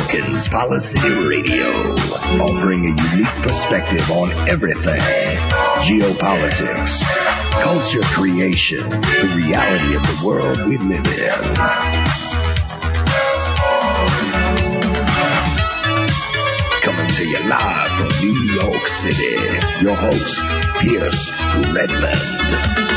Porkins Policy Radio, offering a unique perspective on everything. Geopolitics, culture creation, the reality of the world we live in. Coming to you live from New York City, your host, Pierce Redmond.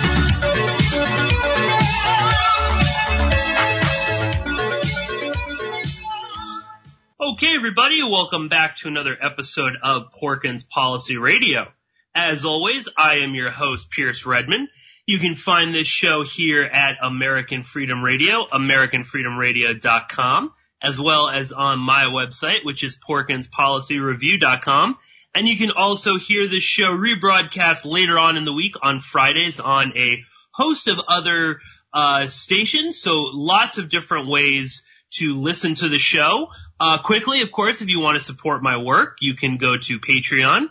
Okay, everybody, welcome back to another episode of Porkins Policy Radio. As always, I am your host, Pierce Redmond. You can find this show here at American Freedom Radio, AmericanFreedomRadio.com, as well as on my website, which is PorkinsPolicyReview.com. And you can also hear this show rebroadcast later on in the week on Fridays on a host of other stations, so lots of different ways to listen to the show. Quickly, of course, if you want to support my work, you can go to Patreon,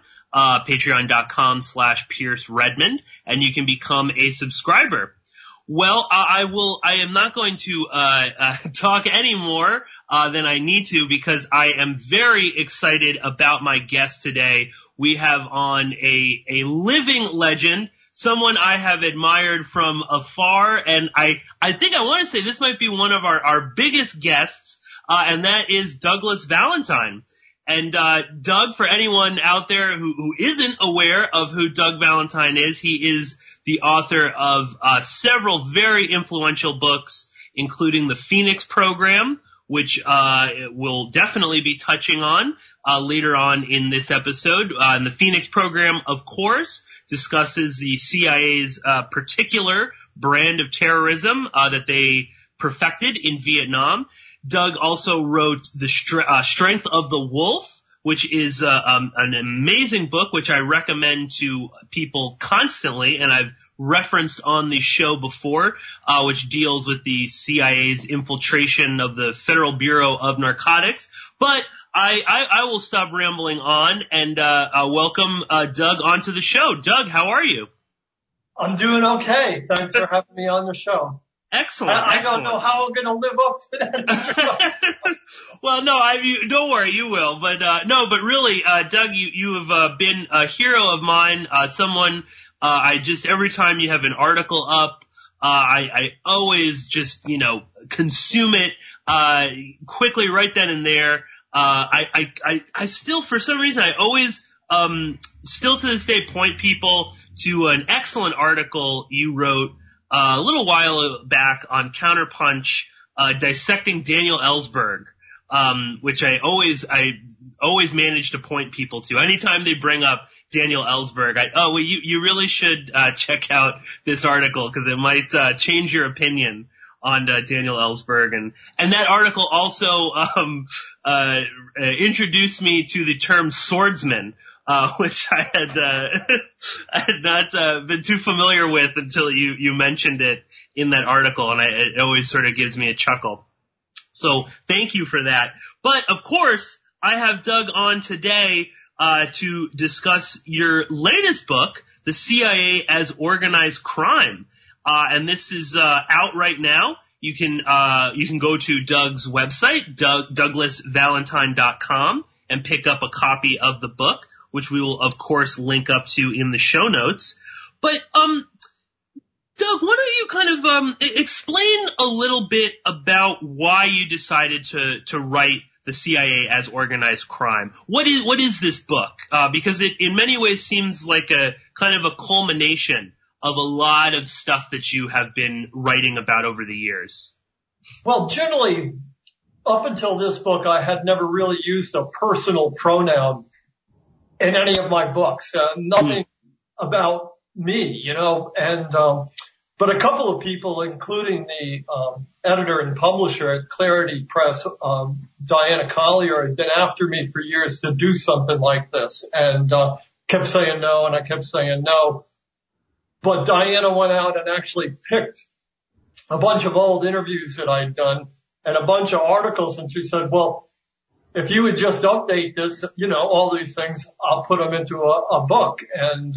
patreon.com/Pierce Redmond, and you can become a subscriber. Well, I am not going to talk any more than I need to, because I am very excited about my guest today. We have on a living legend, someone I have admired from afar, and I think I want to say this might be one of our biggest guests, and that is Douglas Valentine. And Doug, for anyone out there who isn't aware of who Doug Valentine is, he is the author of several very influential books, including the Phoenix Program, which we'll definitely be touching on later on in this episode. And the Phoenix Program, of course, discusses the CIA's particular brand of terrorism that they perfected in Vietnam. Doug also wrote The Strength of the Wolf, which is an amazing book, which I recommend to people constantly, and I've referenced on the show before, which deals with the CIA's infiltration of the Federal Bureau of Narcotics. But I will stop rambling on and welcome Doug onto the show. Doug, how are you? I'm doing okay. Thanks for having me on the show. Excellent. I don't know how I'm going to live up to that. Well, no, don't worry, you will. But but really, Doug, you have been a hero of mine. Someone every time you have an article up, I always just consume it quickly right then and there. I still, for some reason, I always still to this day point people to an excellent article you wrote a little while back on Counterpunch, dissecting Daniel Ellsberg, which I always manage to point people to. Anytime they bring up Daniel Ellsberg, you really should check out this article, because it might change your opinion on Daniel Ellsberg. And that article also introduced me to the term swordsman, which I had not been too familiar with until you mentioned it in that article, and it always sort of gives me a chuckle. So thank you for that. But of course, I have Doug on today to discuss your latest book, The CIA as Organized Crime, and this is out right now. You can go to Doug's website, DouglasValentine.com, and pick up a copy of the book, which we will, of course, link up to in the show notes. But, Doug, why don't you kind of explain a little bit about why you decided to write The CIA as Organized Crime? What is this book? Because it in many ways seems like a kind of a culmination of a lot of stuff that you have been writing about over the years. Well, generally, up until this book, I had never really used a personal pronoun in any of my books. Nothing about me, but a couple of people, including the editor and publisher at Clarity Press, Diana Collier, had been after me for years to do something like this, and kept saying no, and I kept saying no. But Diana went out and actually picked a bunch of old interviews that I'd done and a bunch of articles, and she said, well, if you would just update this, all these things, I'll put them into a book. And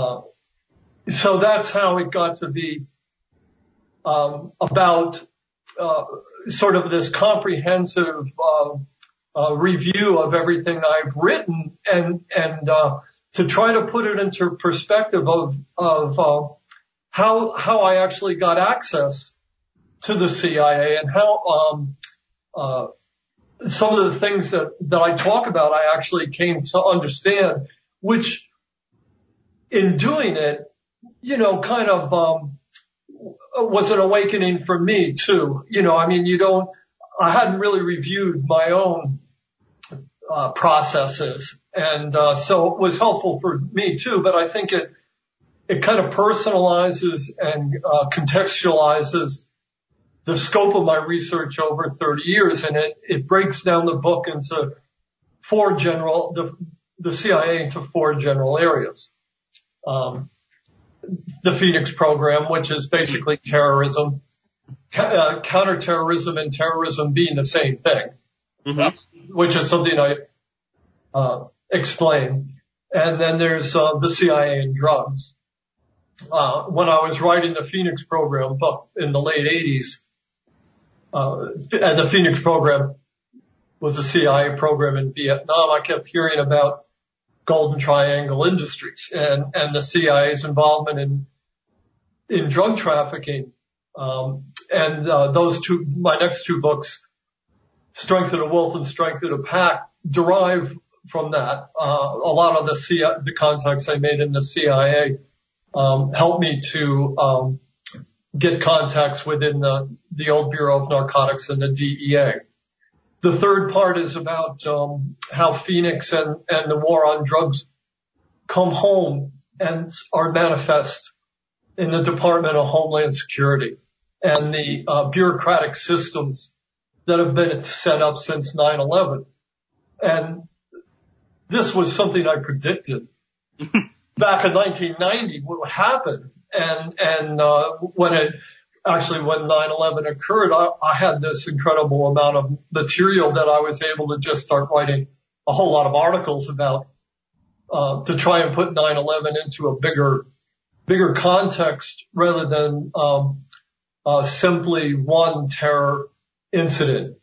so that's how it got to be about sort of this comprehensive review of everything I've written, and to try to put it into perspective of how I actually got access to the CIA, and how some of the things that I talk about I actually came to understand, which in doing it, kind of was an awakening for me too. I mean, I hadn't really reviewed my own processes, and so it was helpful for me too. But I think it kind of personalizes and contextualizes the scope of my research over 30 years, and it breaks down the book into the CIA into 4 general areas. The Phoenix program, which is basically terrorism, counterterrorism and terrorism being the same thing, which is something I explain. And then there's the CIA and drugs. When I was writing the Phoenix program book in the late 80s, and the Phoenix program was a CIA program in Vietnam, I kept hearing about Golden Triangle Industries and the CIA's involvement in drug trafficking. Those two, my next 2 books, Strength of the Wolf and Strength of the Pack, derive from that. A lot of the contacts I made in the CIA helped me to get contacts within the old Bureau of Narcotics and the DEA. The third part is about how Phoenix and the war on drugs come home and are manifest in the Department of Homeland Security and the bureaucratic systems that have been set up since 9/11. And this was something I predicted back in 1990 what would happen. And when 9/11 occurred, I had this incredible amount of material that I was able to just start writing a whole lot of articles about, to try and put 9/11 into a bigger context rather than, simply one terror incident,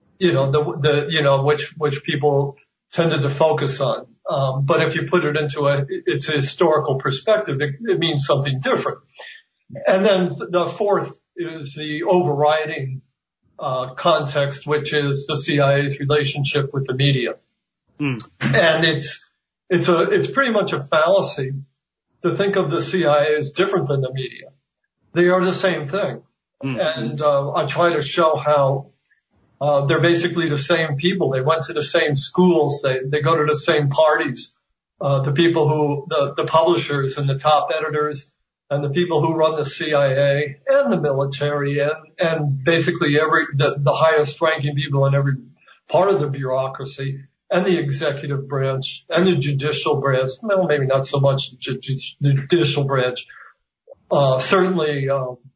which people tended to focus on. But if you put it into its historical perspective, it means something different. And then the fourth is the overriding context, which is the CIA's relationship with the media. And it's pretty much a fallacy to think of the CIA as different than the media. They are the same thing. And I try to show how they're basically the same people. They went to the same schools. They go to the same parties. The people the publishers and the top editors and the people who run the CIA and the military and basically the highest ranking people in every part of the bureaucracy and the executive branch and the judicial branch. Well, maybe not so much the judicial branch. Certainly,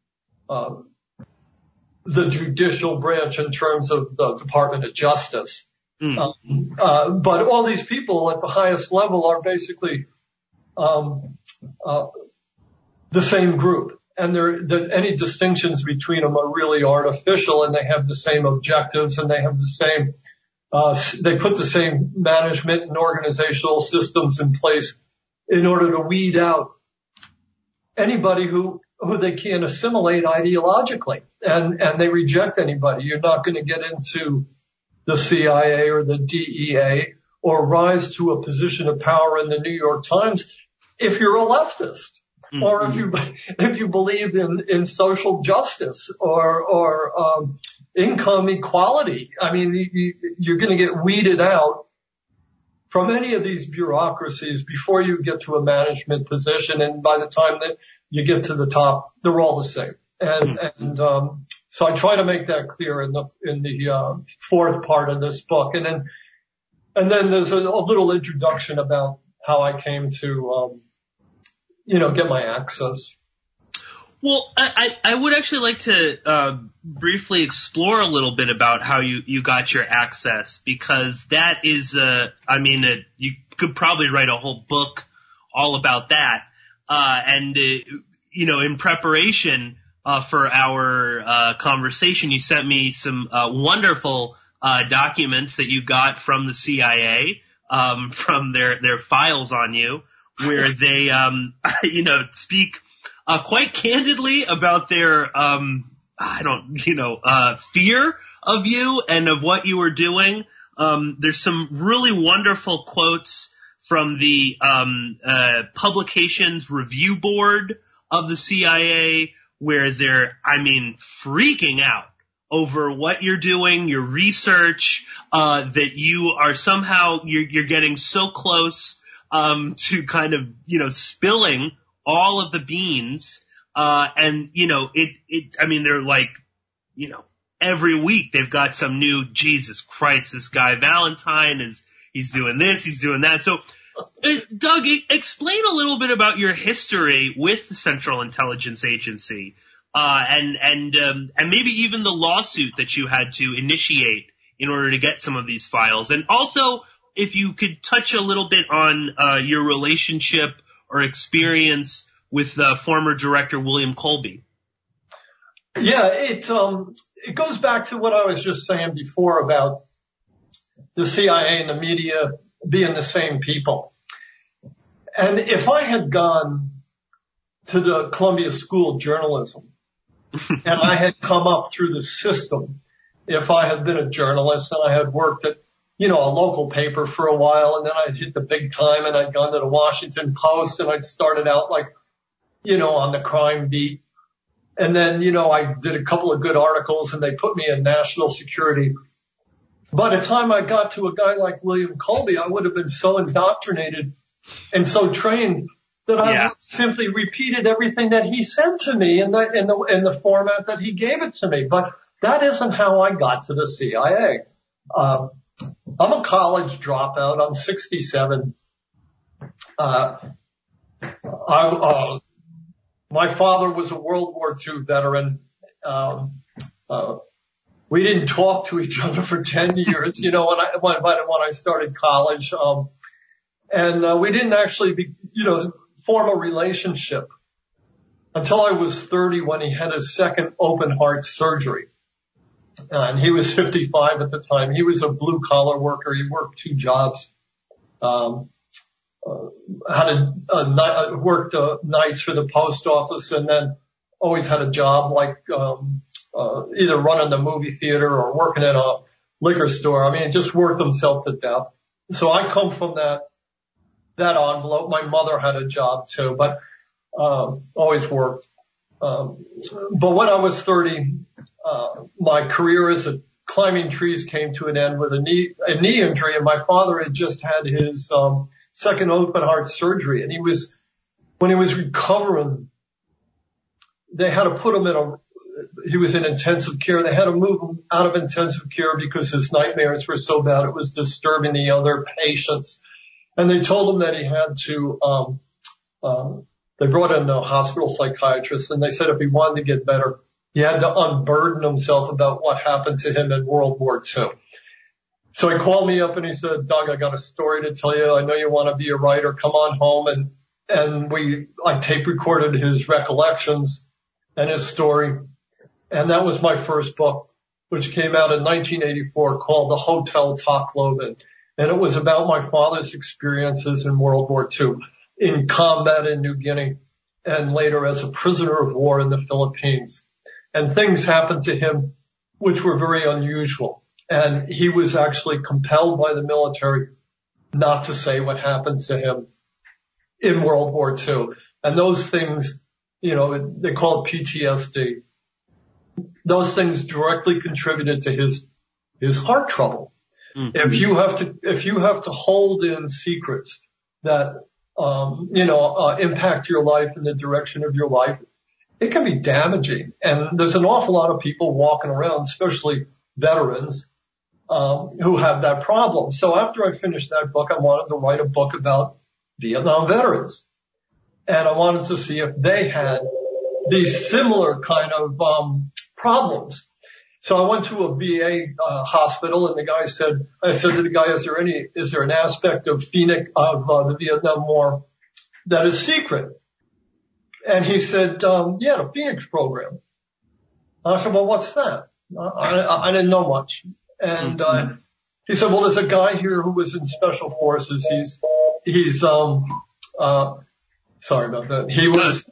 the judicial branch in terms of the Department of Justice. But all these people at the highest level are basically, the same group, and any distinctions between them are really artificial, and they have the same objectives, and they have the same, they put the same management and organizational systems in place in order to weed out anybody who they can't assimilate ideologically, and they reject anybody. You're not going to get into the CIA or the DEA or rise to a position of power in the New York Times if you're a leftist. Or if you believe in social justice or income equality. I mean, you're going to get weeded out from any of these bureaucracies before you get to a management position, and by the time that you get to the top, they're all the same. And so I try to make that clear in the fourth part of this book, and then there's a little introduction about how I came to get my access. Well, I would actually like to briefly explore a little bit about how you got your access, because that is, you could probably write a whole book all about that. In preparation, for our conversation. You sent me some wonderful documents that you got from the CIA, from their files on you, where they speak quite candidly about their fear of you and of what you were doing. There's some really wonderful quotes from the Publications Review Board of the CIA, where they're, freaking out over what you're doing, your research, that you are somehow, you're getting so close to kind of, spilling all of the beans. They're like, every week they've got some new, Jesus Christ, this guy Valentine he's doing this, he's doing that. So, Doug, explain a little bit about your history with the Central Intelligence Agency, and maybe even the lawsuit that you had to initiate in order to get some of these files. And also, if you could touch a little bit on your relationship or experience with former director William Colby. Yeah, it goes back to what I was just saying before about the CIA and the media being the same people. And if I had gone to the Columbia School of Journalism and I had come up through the system, if I had been a journalist and I had worked at, a local paper for a while, and then I'd hit the big time and I'd gone to the Washington Post and I'd started out on the crime beat. And then, I did a couple of good articles and they put me in national security. By the time I got to a guy like William Colby, I would have been so indoctrinated and so trained that I simply repeated everything that he said to me in the format that he gave it to me. But that isn't how I got to the CIA. I'm a college dropout. I'm 67. My father was a World War II veteran. We didn't talk to each other for 10 years, when I started college. And we didn't actually form a relationship until I was 30, when he had his second open heart surgery. And he was 55 at the time. He was a blue collar worker. He worked 2 jobs. Worked nights for the post office, and then always had a job either running the movie theater or working at a liquor store. Just worked himself to death. So I come from that envelope. My mother had a job too, but always worked. But when I was 30, my career as a climbing trees came to an end with a knee injury, and my father had just had his second open heart surgery, and when he was recovering, they had to put him he was in intensive care. They had to move him out of intensive care because his nightmares were so bad it was disturbing the other patients. And they told him that he had to, they brought in a hospital psychiatrist, and they said if he wanted to get better, he had to unburden himself about what happened to him in World War II. So he called me up and he said, Doug, I got a story to tell you. I know you want to be a writer. Come on home. And I tape recorded his recollections and his story. And that was my first book, which came out in 1984, called The Hotel Tocloban. And it was about my father's experiences in World War II, in combat in New Guinea, and later as a prisoner of war in the Philippines. And things happened to him which were very unusual. And he was actually compelled by the military not to say what happened to him in World War II. And those things, they call it PTSD. Those things directly contributed to his heart trouble. Mm-hmm. If you have to hold in secrets that, impact your life in the direction of your life, it can be damaging. And there's an awful lot of people walking around, especially veterans, who have that problem. So after I finished that book, I wanted to write a book about Vietnam veterans. And I wanted to see if they had these similar kind of problems. So I went to a VA hospital, and I said to the guy, is there an aspect of the Vietnam War that is secret? And he said, the Phoenix program. I said, well, what's that? I didn't know much. And, he said, well, there's a guy here who was in special forces. He's sorry about that. He was,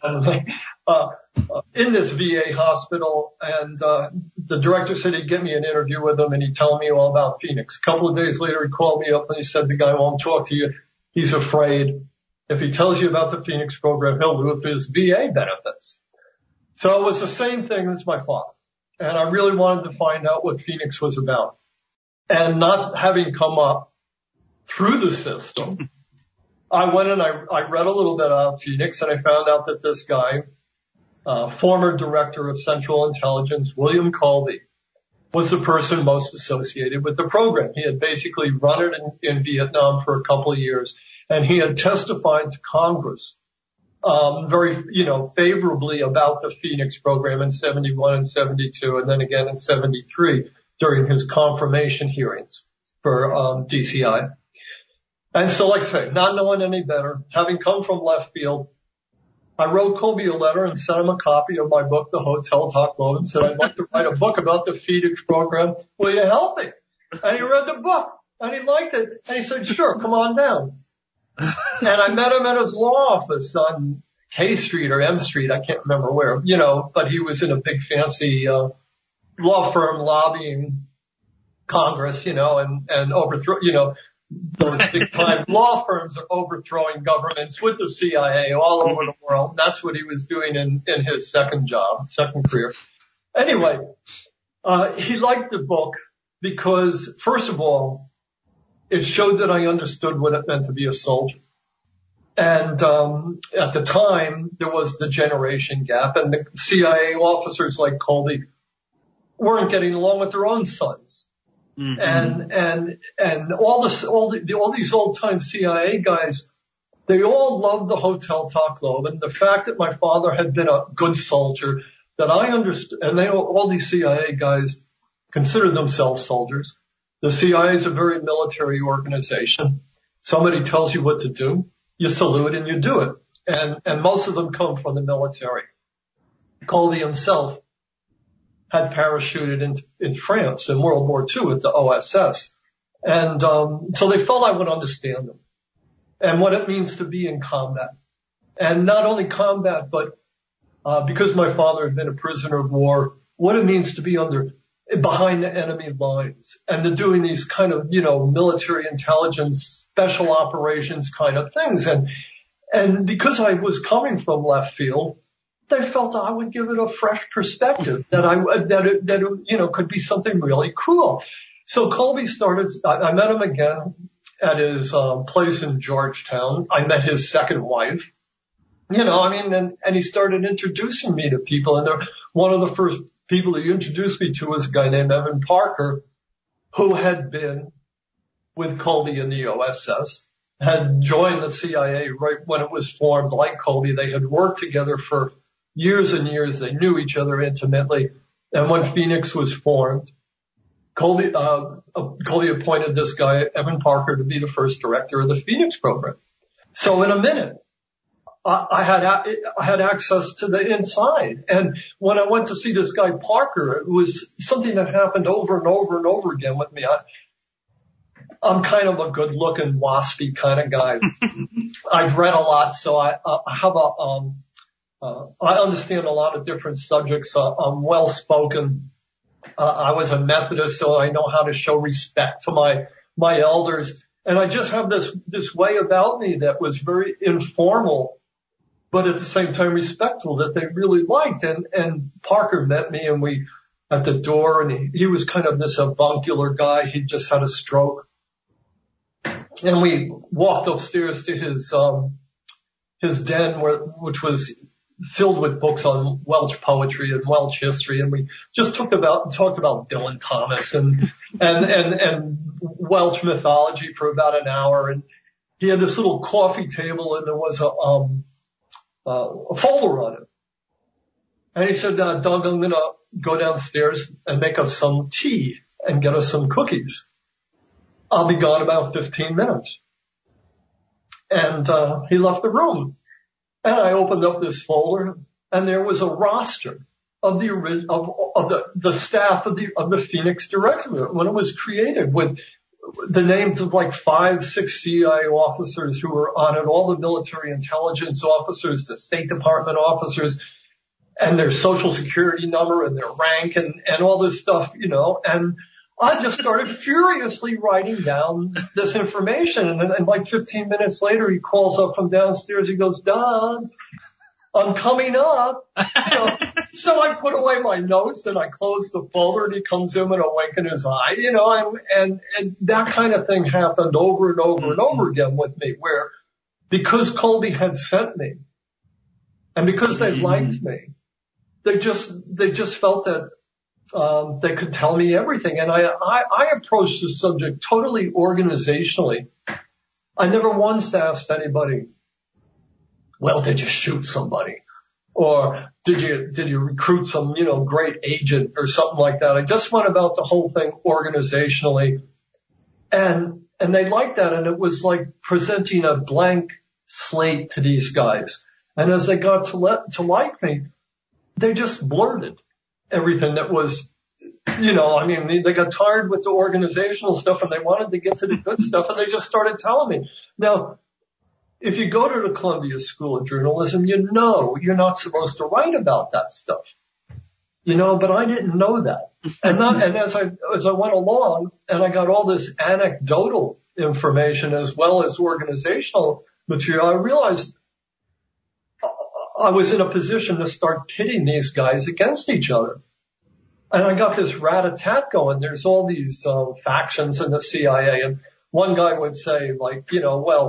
in this VA hospital, and, the director said he'd get me an interview with him and he'd tell me all about Phoenix. A couple of days later, he called me up and he said, the guy won't talk to you. He's afraid if he tells you about the Phoenix program, he'll lose his VA benefits. So it was the same thing as my father. And I really wanted to find out what Phoenix was about. And not having come up through the system, I went and I read a little bit about Phoenix, and I found out that this guy, former director of Central Intelligence, William Colby, was the person most associated with the program. He had basically run it in Vietnam for a couple of years, and he had testified to Congress very, favorably about the Phoenix program in 71 and 72, and then again in 73 during his confirmation hearings for DCI. And so, like I say, not knowing any better, having come from left field, I wrote Colby a letter and sent him a copy of my book, The Hotel Talk Load, and said, I'd like to write a book about the Phoenix program. Will you help me? And he read the book, and he liked it, and he said, sure, come on down. And I met him at his law office on K Street or M Street, I can't remember where, but he was in a big fancy law firm lobbying Congress, and overthrow, those big time law firms are overthrowing governments with the CIA all over the world. That's what he was doing in his second career. Anyway, he liked the book because, first of all, it showed that I understood what it meant to be a soldier. And at the time, there was the generation gap, and the CIA officers like Colby weren't getting along with their own sons. Mm-hmm. And all these old time CIA guys, they all loved the Hotel Talk Globe, and the fact that my father had been a good soldier, that I understood, and all these CIA guys consider themselves soldiers. The CIA is a very military organization. Somebody tells you what to do, you salute and you do it. And most of them come from the military. Colby himself had parachuted in France in World War II at the OSS. And so they felt I would understand them and what it means to be in combat. And not only combat, but because my father had been a prisoner of war, what it means to be behind the enemy lines and to doing these kind of, military intelligence, special operations kind of things. And because I was coming from left field, they felt I would give it a fresh perspective, that it could be something really cool. So Colby I met him again at his place in Georgetown. I met his second wife. And he started introducing me to people. And one of the first people he introduced me to was a guy named Evan Parker, who had been with Colby in the OSS, had joined the CIA right when it was formed. Like Colby, they had worked together for years and years. They knew each other intimately. And when Phoenix was formed, Colby appointed this guy, Evan Parker, to be the first director of the Phoenix program. So in a minute, I had access to the inside. And when I went to see this guy Parker, it was something that happened over and over and over again with me. I'm kind of a good looking, waspy kind of guy. I've read a lot, so I have I understand a lot of different subjects. I'm well spoken. I was a Methodist, so I know how to show respect to my elders. And I just have this way about me that was very informal, but at the same time respectful, that they really liked. And Parker met me, and we at the door, and he was kind of this avuncular guy. He just had a stroke. And we walked upstairs to his den, which was filled with books on Welsh poetry and Welsh history, and we just talked about Dylan Thomas and Welsh mythology for about an hour. And he had this little coffee table, and there was a folder on it. And he said, Doug, I'm gonna go downstairs and make us some tea and get us some cookies. I'll be gone about 15 minutes. And he left the room. And I opened up this folder, and there was a roster of the staff of the Phoenix Directorate when it was created, with the names of like 5, 6 CIA officers who were on it, all the military intelligence officers, the State Department officers, and their social security number and their rank and all this stuff, and I just started furiously writing down this information. And like 15 minutes later, he calls up from downstairs. He goes, "Don, I'm coming up." So I put away my notes and I closed the folder, and he comes in with a wink in his eye, and that kind of thing happened over and over and over again with me, where because Colby had sent me and because they liked me, they just felt that they could tell me everything. And I approached the subject totally organizationally. I never once asked anybody, "Well, did you shoot somebody? Or did you recruit some, great agent or something like that?" I just went about the whole thing organizationally. And they liked that. And it was like presenting a blank slate to these guys. And as they got to like me, they just blurted everything that was, they got tired with the organizational stuff and they wanted to get to the good stuff, and they just started telling me. Now, if you go to the Columbia School of Journalism, you're not supposed to write about that stuff. But I didn't know that. And as I went along and I got all this anecdotal information as well as organizational material, I realized I was in a position to start pitting these guys against each other. And I got this rat-a-tat going. There's all these factions in the CIA, and one guy would say, like, and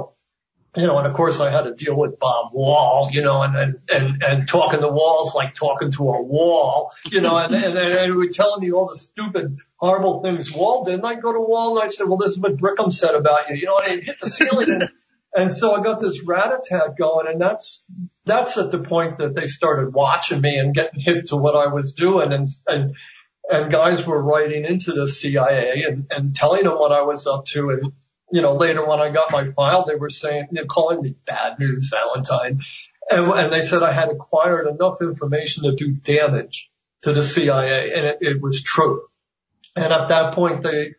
of course I had to deal with Bob Wall, and talking to walls like talking to a wall, and he would tell me all the stupid, horrible things Wall did. And I'd go to Wall and I'd say, "Well, this is what Brickham said about you," and he'd hit the ceiling. And so I got this rat-a-tat going, and that's at the point that they started watching me and getting hip to what I was doing, and guys were writing into the CIA and telling them what I was up to. And, later when I got my file, they were calling me Bad News Valentine. And they said I had acquired enough information to do damage to the CIA, and it was true. And at that point, they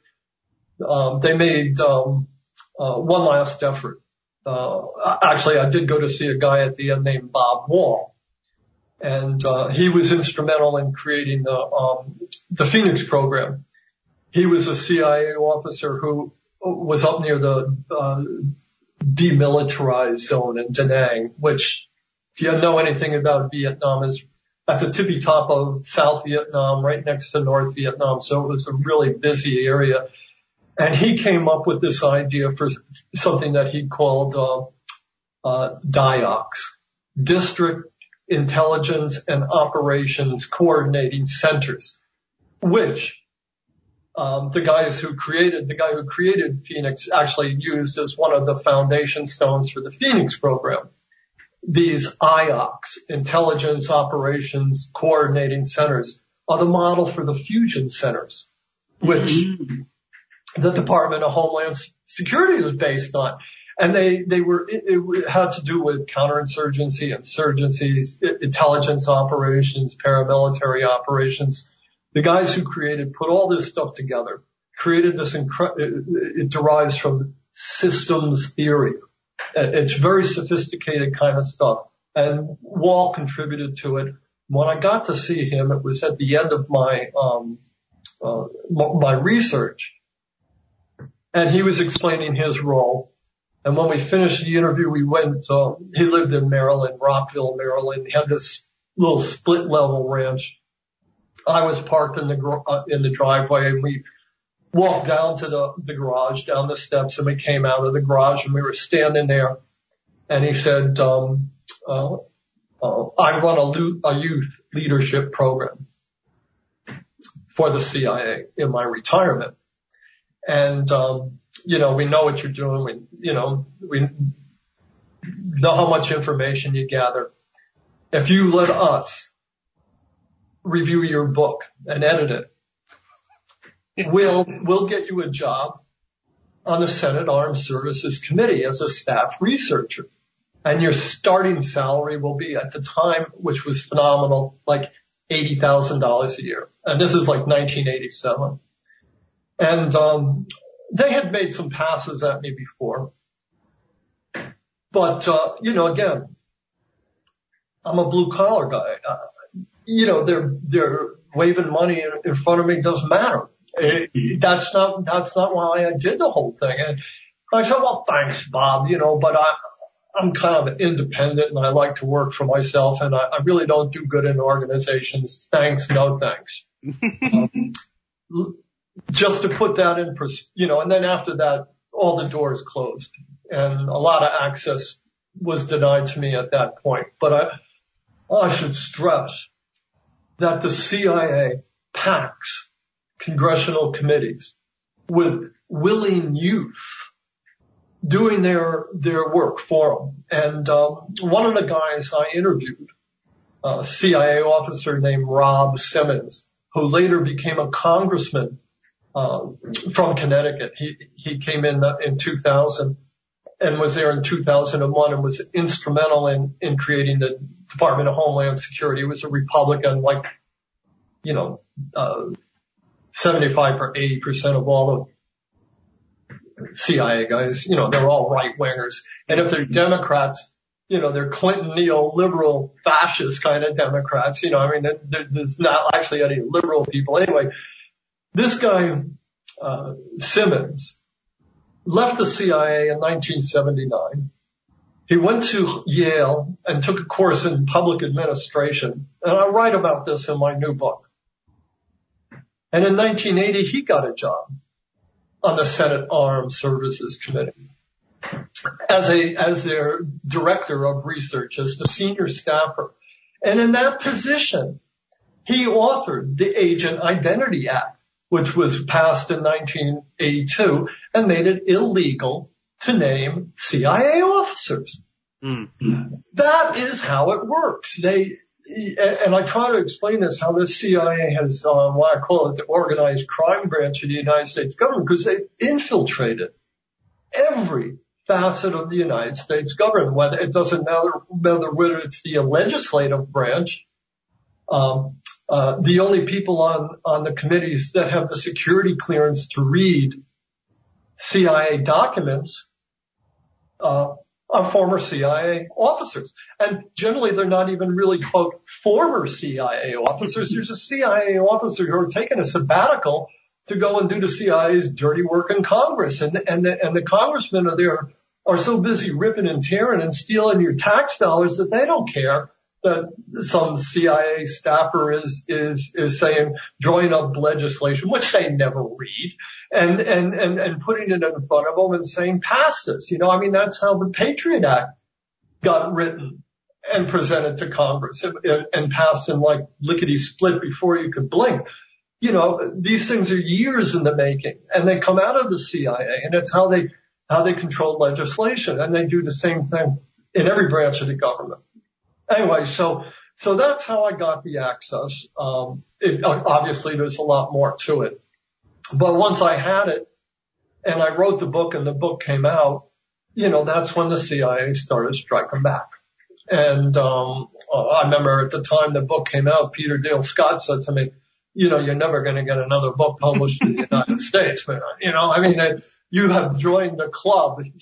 made, one last effort. Actually, I did go to see a guy at the end named Bob Wall, and he was instrumental in creating the Phoenix program. He was a CIA officer who was up near the demilitarized zone in Da Nang, which, if you know anything about Vietnam, is at the tippy top of South Vietnam, right next to North Vietnam. So it was a really busy area. And he came up with this idea for something that he called DIOCs, District Intelligence and Operations Coordinating Centers, which the guy who created Phoenix actually used as one of the foundation stones for the Phoenix program. These IOCs, Intelligence Operations Coordinating Centers, are the model for the fusion centers, which the Department of Homeland Security was based on. And it had to do with counterinsurgency, insurgencies, intelligence operations, paramilitary operations. The guys who put all this stuff together, created this it derives from systems theory. It's very sophisticated kind of stuff. And Wall contributed to it. When I got to see him, it was at the end of my research. And he was explaining his role. And when we finished the interview, we went, he lived in Maryland, Rockville, Maryland. He had this little split level ranch. I was parked in the driveway, and we walked down to the garage, down the steps, and we came out of the garage, and we were standing there. And he said, I run a youth leadership program for the CIA in my retirement. And, we know what you're doing. We know how much information you gather. If you let us review your book and edit it, we'll get you a job on the Senate Armed Services Committee as a staff researcher. And your starting salary will be, at the time, which was phenomenal, like $80,000 a year. And this is like 1987. And, they had made some passes at me before. But, again, I'm a blue collar guy. They're waving money in front of me. Doesn't matter. That's not why I did the whole thing. And I said, well, thanks, Bob, but I'm kind of independent and I like to work for myself and I really don't do good in organizations. Thanks, no thanks. Just to put that in and then after that, all the doors closed and a lot of access was denied to me at that point. But I should stress that the CIA packs congressional committees with willing youth doing their work for them. And one of the guys I interviewed, a CIA officer named Rob Simmons, who later became a congressman from Connecticut. He came in 2000 and was there in 2001 and was instrumental in creating the Department of Homeland Security. He was a Republican, 75 or 80% of all the CIA guys, they're all right wingers. And if they're Democrats, they're Clinton neoliberal fascist kind of Democrats. There's not actually any liberal people. Anyway, this guy, Simmons, left the CIA in 1979. He went to Yale and took a course in public administration. And I write about this in my new book. And in 1980, he got a job on the Senate Armed Services Committee as their director of research, as the senior staffer. And in that position, he authored the Agent Identity Act, which was passed in 1982 and made it illegal to name CIA officers. Mm-hmm. That is how it works. And I try to explain this, how the CIA has, what I call it, the organized crime branch of the United States government, because they infiltrated every facet of the United States government, whether it doesn't matter whether it's the legislative branch. The only people on the committees that have the security clearance to read CIA documents, are former CIA officers. And generally they're not even really, quote, former CIA officers. There's a CIA officer who are taking a sabbatical to go and do the CIA's dirty work in Congress. And the congressmen are so busy ripping and tearing and stealing your tax dollars that they don't care that some CIA staffer is saying, drawing up legislation, which they never read, and putting it in front of them and saying, pass this. That's how the Patriot Act got written and presented to Congress and passed in like lickety split before you could blink. These things are years in the making, and they come out of the CIA, and it's how they control legislation, and they do the same thing in every branch of the government. Anyway, so that's how I got the access. Obviously there's a lot more to it, but once I had it and I wrote the book and the book came out, that's when the CIA started striking back. And, I remember at the time the book came out, Peter Dale Scott said to me, you're never going to get another book published in the United States, man. You have joined the club, and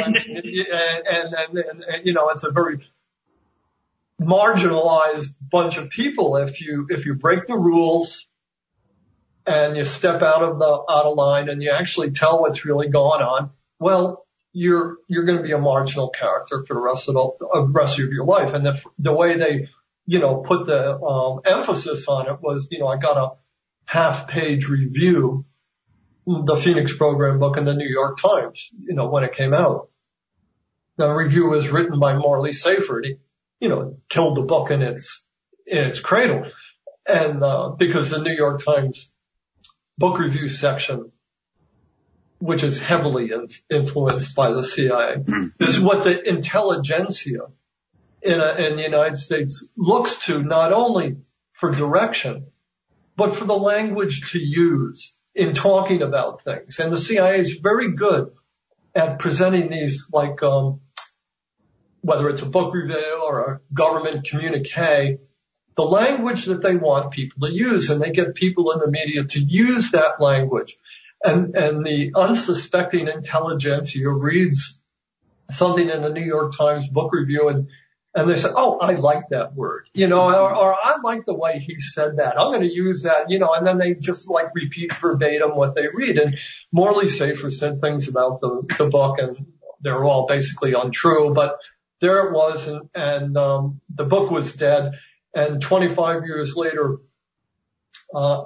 it's a very marginalized bunch of people. If you break the rules and you step out of line and you actually tell what's really going on, well, you're going to be a marginal character for the rest of your life. And the way they, put the emphasis on it was, I got a half-page review, the Phoenix Program book in the New York Times, when it came out. The review was written by Morley Saferd. He, killed the book in its cradle. And, because the New York Times book review section, which is heavily influenced by the CIA, is what the intelligentsia in the United States looks to, not only for direction, but for the language to use in talking about things. And the CIA is very good at presenting these, like, whether it's a book review or a government communique, the language that they want people to use, and they get people in the media to use that language. And the unsuspecting intelligentsia reads something in the New York Times book review and they say, oh, I like that word, or I like the way he said that. I'm going to use that, and then they just like repeat verbatim what they read. And Morley Safer said things about the book, and they're all basically untrue, but there it was, and the book was dead. And 25 years later, I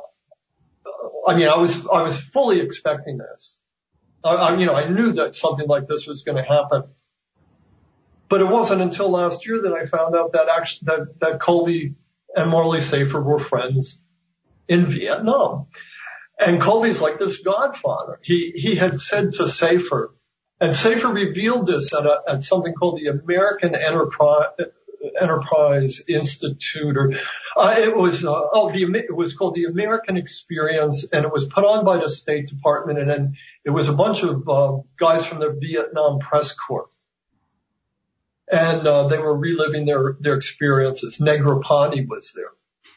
was fully expecting this. I knew that something like this was going to happen. But it wasn't until last year that I found out that Colby and Morley Safer were friends in Vietnam. And Colby's like this godfather. He had said to Safer, and Safer revealed this at something called the American Enterprise Institute, or it was called the American Experience, and it was put on by the State Department, and then it was a bunch of guys from the Vietnam Press Corps, and they were reliving their experiences. Negroponte was there.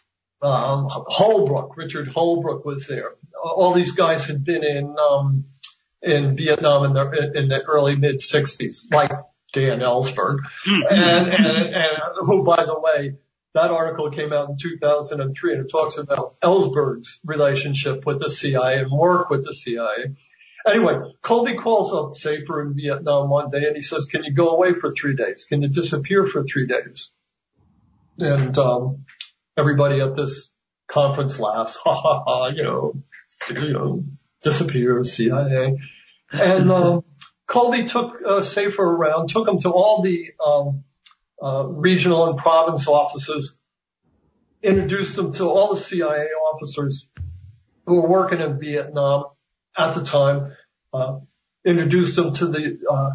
Richard Holbrooke was there. All these guys had been in Vietnam in the early mid '60s, like Dan Ellsberg, and who, by the way, that article came out in 2003, and it talks about Ellsberg's relationship with the CIA and work with the CIA. Anyway, Colby calls up Safer in Vietnam one day, and he says, "Can you go away for 3 days? Can you disappear for 3 days?" And everybody at this conference laughs, ha ha ha, disappear, CIA, and Colby took Safer around, took him to all the regional and province offices, introduced him to all the CIA officers who were working in Vietnam at the time, introduced him to the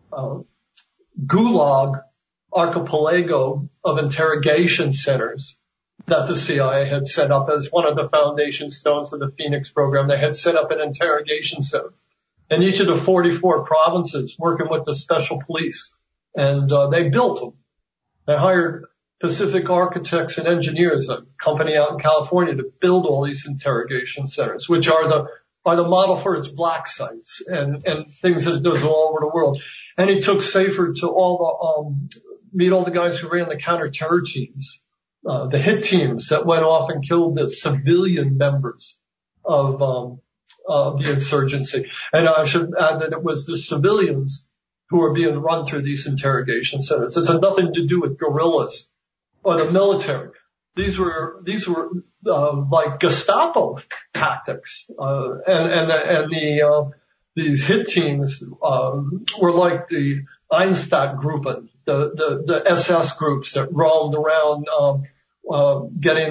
Gulag archipelago of interrogation centers that the CIA had set up as one of the foundation stones of the Phoenix program. They had set up an interrogation center in each of the 44 provinces, working with the special police. And they built them. They hired Pacific Architects and Engineers, a company out in California, to build all these interrogation centers, which are the model for its black sites and things that it does all over the world. And he took Safer to meet all the guys who ran the counterterror teams, the hit teams that went off and killed the civilian members of the insurgency. And I should add that it was the civilians who were being run through these interrogation centers. This had nothing to do with guerrillas or the military. These were like Gestapo tactics, these hit teams were like the Einsatzgruppen, the SS groups that roamed around getting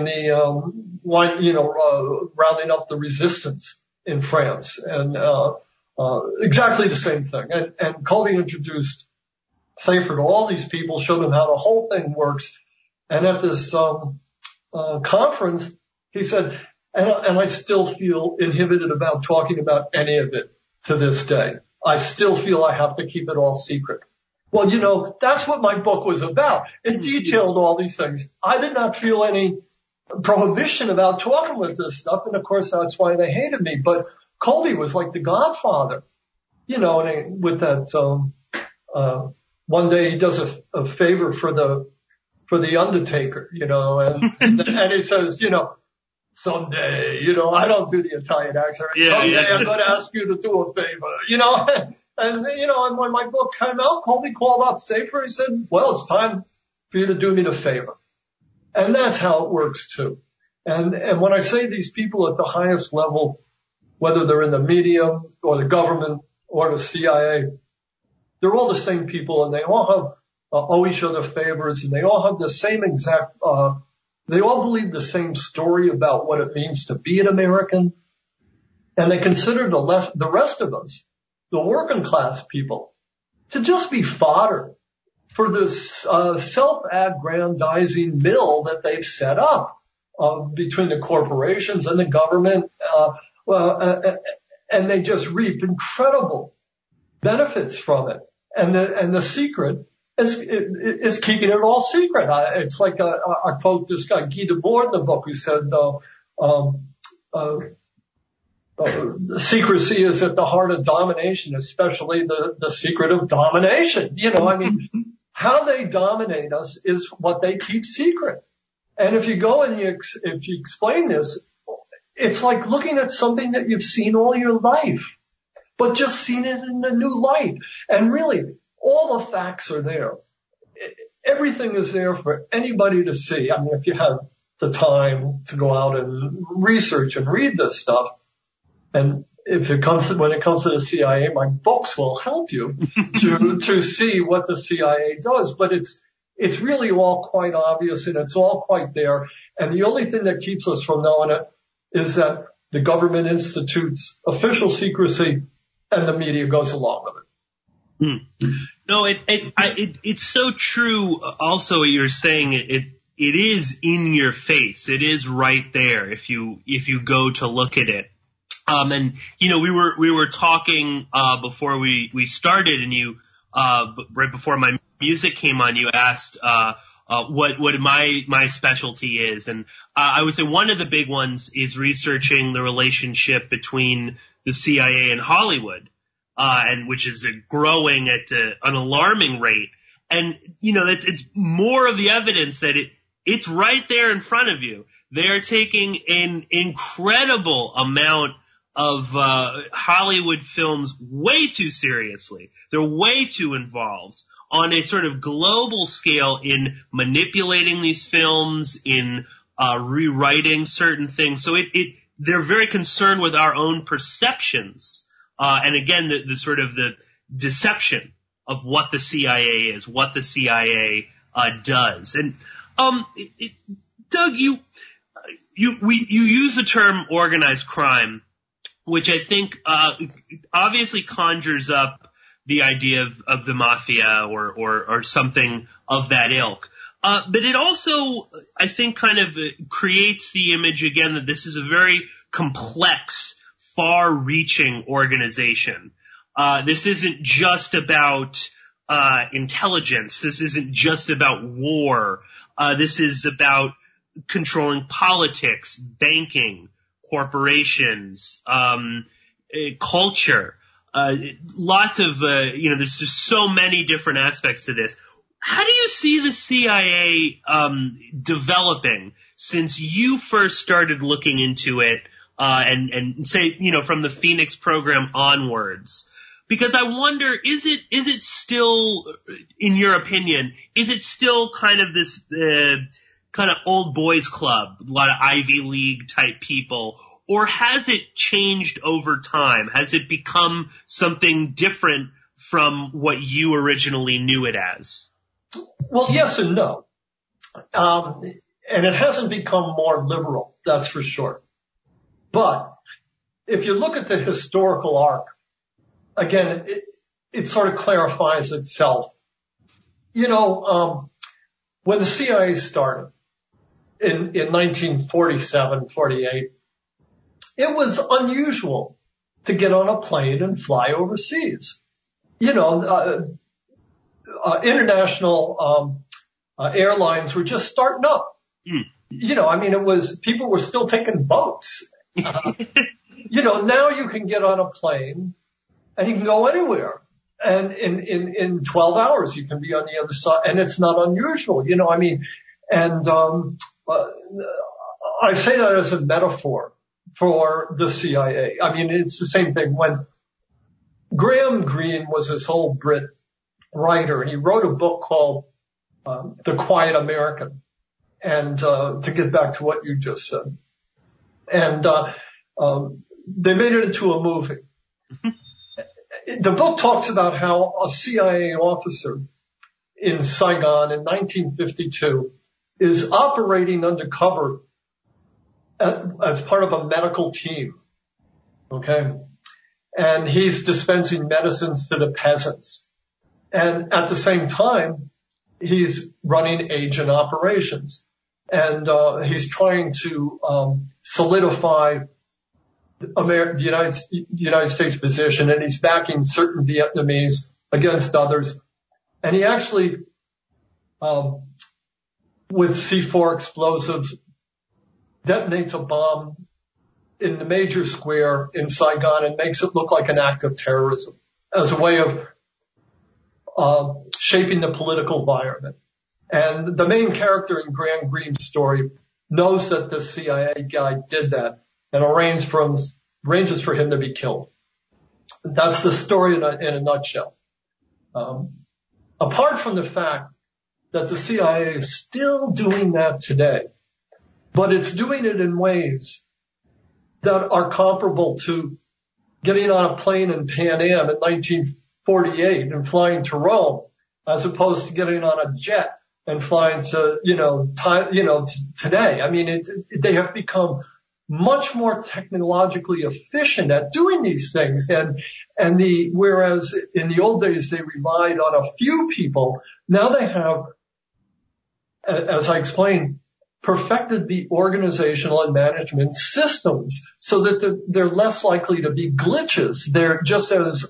rounding up the resistance in France, and exactly the same thing. And Colby introduced Safer to all these people, showed them how the whole thing works. And at this conference, he said, and I still feel inhibited about talking about any of it to this day. I still feel I have to keep it all secret. Well, that's what my book was about. It detailed all these things. I did not feel any prohibition about talking with this stuff, and of course that's why they hated me. But Colby was like the godfather, and with that, one day he does a favor for the Undertaker, and he says, someday, I don't do the Italian accent. Someday I'm going to ask you to do a favor, and when my book came out, Colby called up Safer. He said, well, it's time for you to do me the favor. And that's how it works too. And when I say these people at the highest level, whether they're in the media or the government or the CIA, they're all the same people, and they all have owe each other favors, and they all have the same exact, they all believe the same story about what it means to be an American, and they consider the rest of us, the working class people, to just be fodder for this self-aggrandizing mill that they've set up between the corporations and the government, and they just reap incredible benefits from it. And the secret is keeping it all secret. It's like I quote this guy Guy Debord in the book who said, secrecy is at the heart of domination, especially the secret of domination. You know, I mean, how they dominate us is what they keep secret. And if you go and if you explain this, it's like looking at something that you've seen all your life, but just seen it in a new light. And really, all the facts are there. Everything is there for anybody to see. I mean, if you have the time to go out and research and read this stuff, and when it comes to the CIA, my books will help you to see what the CIA does. But it's really all quite obvious and it's all quite there. And the only thing that keeps us from knowing it is that the government institutes official secrecy and the media goes along with it. No, it's so true. Also, what you're saying, it is in your face. It is right there if you go to look at it. And you know, we were talking before we started, and you right before my music came on, you asked what my specialty is, and I would say one of the big ones is researching the relationship between the CIA and Hollywood, and which is growing at an alarming rate. And you know, it's more of the evidence that it's right there in front of you. They are taking an incredible amount of Hollywood films way too seriously. They're way too involved on a sort of global scale in manipulating these films, in rewriting certain things. So they're very concerned with our own perceptions. And again, the sort of the deception of what the CIA is, what the CIA does. And Doug, you use the term organized crime, which I think obviously conjures up the idea of the mafia or something of that ilk. But it also, I think, kind of creates the image again that this is a very complex, far-reaching organization. This isn't just about intelligence. This isn't just about war. This is about controlling politics, banking, corporations, culture, lots of, there's just so many different aspects to this. How do you see the CIA developing since you first started looking into it, and say, from the Phoenix program onwards? Because I wonder, is it still, in your opinion, is it still kind of this kind of old boys club, a lot of Ivy League type people, or has it changed over time? Has it become something different from what you originally knew it as? Well, yes and no. And it hasn't become more liberal, that's for sure. But if you look at the historical arc, again, it sort of clarifies itself. When the CIA started in 1947, 48, it was unusual to get on a plane and fly overseas. International airlines were just starting up. People were still taking boats. Now you can get on a plane and you can go anywhere. And in 12 hours you can be on the other side, and it's not unusual, I say that as a metaphor for the CIA. I mean, it's the same thing. When Graham Greene was this old Brit writer, and he wrote a book called The Quiet American. And to get back to what you just said. And they made it into a movie. The book talks about how a CIA officer in Saigon in 1952 is operating undercover as part of a medical team. Okay? And he's dispensing medicines to the peasants. And at the same time, he's running agent operations. And he's trying to solidify the United States position, and he's backing certain Vietnamese against others. And he actually with C4 explosives, detonates a bomb in the major square in Saigon and makes it look like an act of terrorism as a way of shaping the political environment. And the main character in Graham Greene's story knows that the CIA guy did that and arranges for him to be killed. That's the story in a nutshell. Apart from the fact that the CIA is still doing that today, but it's doing it in ways that are comparable to getting on a plane in Pan Am in 1948 and flying to Rome, as opposed to getting on a jet and flying to, today. I mean, they have become much more technologically efficient at doing these things. Whereas in the old days they relied on a few people, now they have, as I explained, perfected the organizational and management systems so that they're less likely to be glitches. They're just as,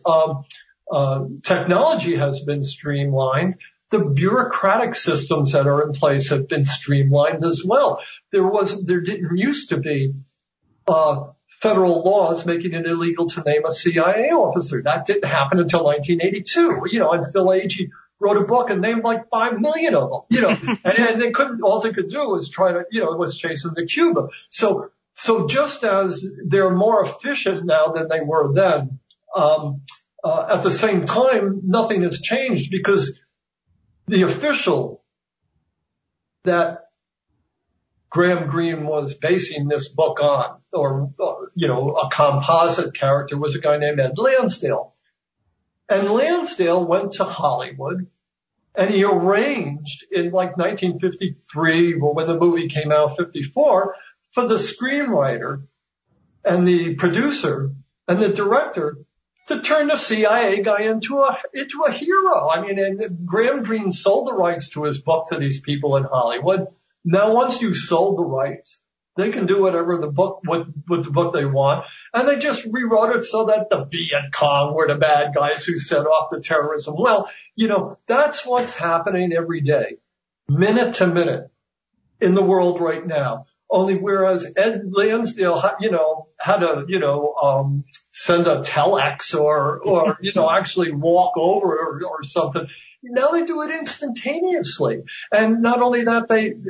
technology has been streamlined, the bureaucratic systems that are in place have been streamlined as well. There didn't used to be federal laws making it illegal to name a CIA officer. That didn't happen until 1982. And Phil Agee wrote a book and named like 5 million of them. And they couldn't. All they could do was try to, was chase them to Cuba. So just as they're more efficient now than they were then, at the same time, nothing has changed because the official that Graham Greene was basing this book on, or a composite character, was a guy named Ed Lansdale. And Lansdale went to Hollywood and he arranged in like 1953, or when the movie came out, 54, for the screenwriter and the producer and the director to turn the CIA guy into a hero. I mean, and Graham Greene sold the rights to his book to these people in Hollywood. Now, once you've sold the rights, they can do whatever with the book they want. And they just rewrote it so that the Viet Cong were the bad guys who set off the terrorism. Well, that's what's happening every day, minute to minute in the world right now. Only whereas Ed Lansdale, had to, send a telex or, actually walk over or something. Now they do it instantaneously. And not only that,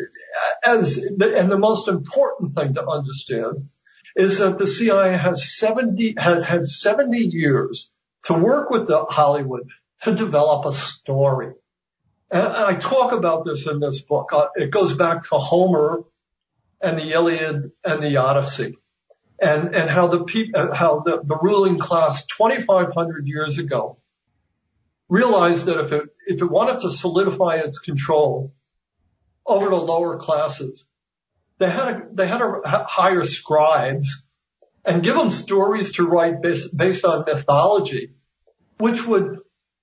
and the most important thing to understand is that the CIA has had 70 years to work with Hollywood to develop a story. And I talk about this in this book. It goes back to Homer and the Iliad and the Odyssey, and how the ruling class 2,500 years ago realized that if it wanted to solidify its control over the lower classes, they had to hire scribes and give them stories to write based on mythology, which would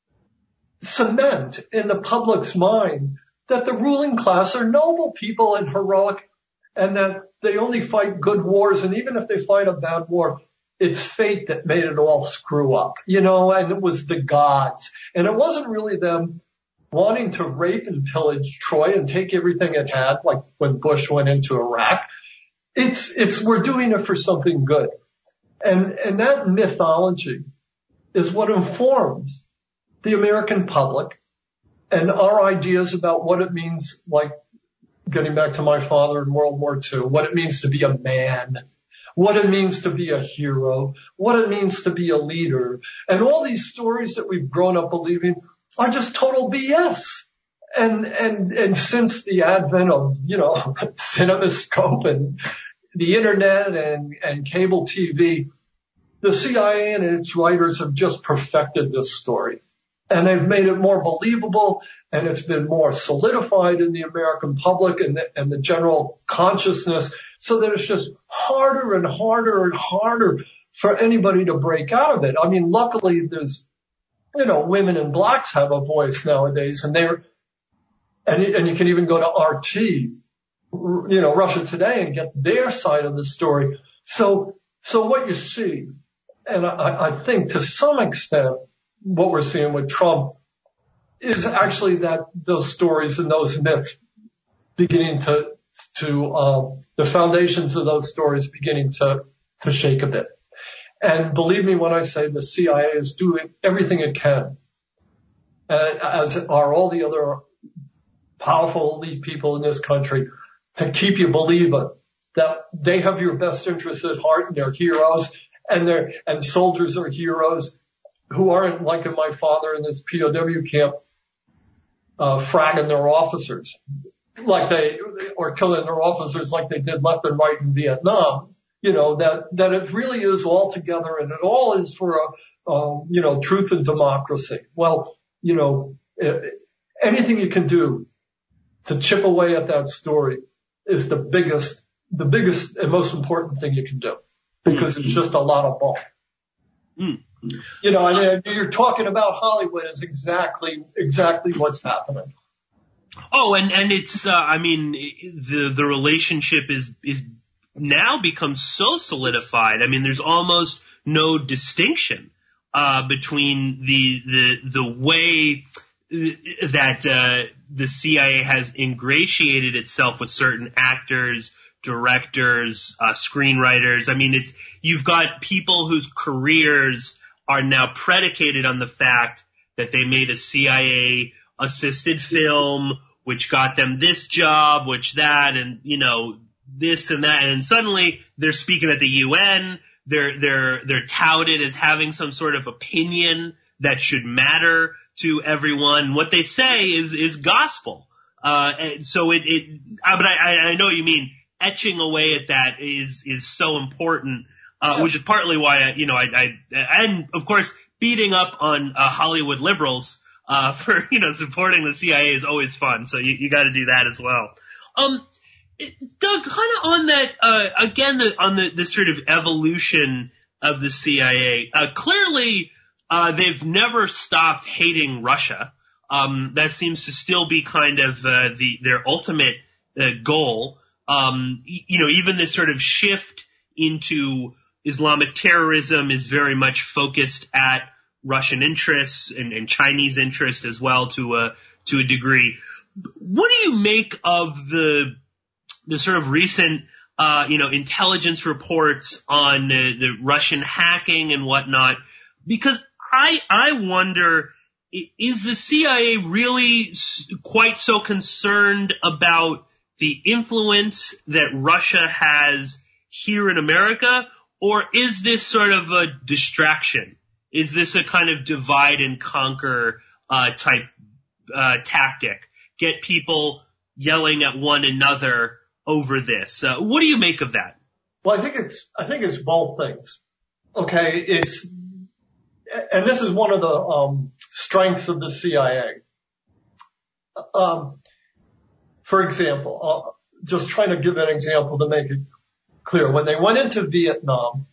cement in the public's mind that the ruling class are noble people and heroic, and that they only fight good wars, and even if they fight a bad war, it's fate that made it all screw up, and it was the gods. And it wasn't really them wanting to rape and pillage Troy and take everything it had, like when Bush went into Iraq. It's we're doing it for something good. And that mythology is what informs the American public and our ideas about what it means, like getting back to my father in World War II, what it means to be a man, what it means to be a hero, what it means to be a leader. And all these stories that we've grown up believing are just total BS. And since the advent of, CinemaScope and the internet and cable TV, the CIA and its writers have just perfected this story. And they've made it more believable, and it's been more solidified in the American public and the general consciousness, so that it's just harder and harder and harder for anybody to break out of it. I mean, luckily there's, women and blacks have a voice nowadays, and you can even go to RT, Russia Today, and get their side of the story. So what you see, and I think to some extent what we're seeing with Trump is actually that those stories and those myths beginning to the foundations of those stories beginning to shake a bit. And believe me when I say the CIA is doing everything it can, as are all the other powerful elite people in this country, to keep you believing that they have your best interests at heart and they're heroes and soldiers are heroes who aren't like in my father in this POW camp, fragging their officers or killing their officers like they did left and right in Vietnam. That it really is all together and it all is for truth and democracy. Well, anything you can do to chip away at that story is the biggest and most important thing you can do, because it's just a lot of bulk. You're talking about Hollywood is exactly what's happening. Oh, and it's, the relationship is now become so solidified. I mean, there's almost no distinction, between the way that, the CIA has ingratiated itself with certain actors, directors, screenwriters. I mean, you've got people whose careers are now predicated on the fact that they made a CIA assisted film, which got them this job, which that, and, this and that. And suddenly they're speaking at the UN. They're touted as having some sort of opinion that should matter to everyone. What they say is gospel. So but I know what you mean. Etching away at that is so important, which is partly why and of course beating up on Hollywood liberals for supporting the CIA is always fun. So you got to do that as well. Doug, kind of on that again on the sort of evolution of the CIA. Clearly, they've never stopped hating Russia. That seems to still be kind of their ultimate goal. Even this sort of shift into Islamic terrorism is very much focused at Russian interests and Chinese interests as well to a degree. What do you make of the sort of recent intelligence reports on the Russian hacking and whatnot? Because I wonder, is the CIA really quite so concerned about the influence that Russia has here in America, or is this sort of a distraction? Is this a kind of divide and conquer type tactic? Get people yelling at one another over this. What do you make of that? Well, I think it's both things. Okay, and this is one of the strengths of the CIA. For example, just trying to give an example to make it clear. When they went into Vietnam,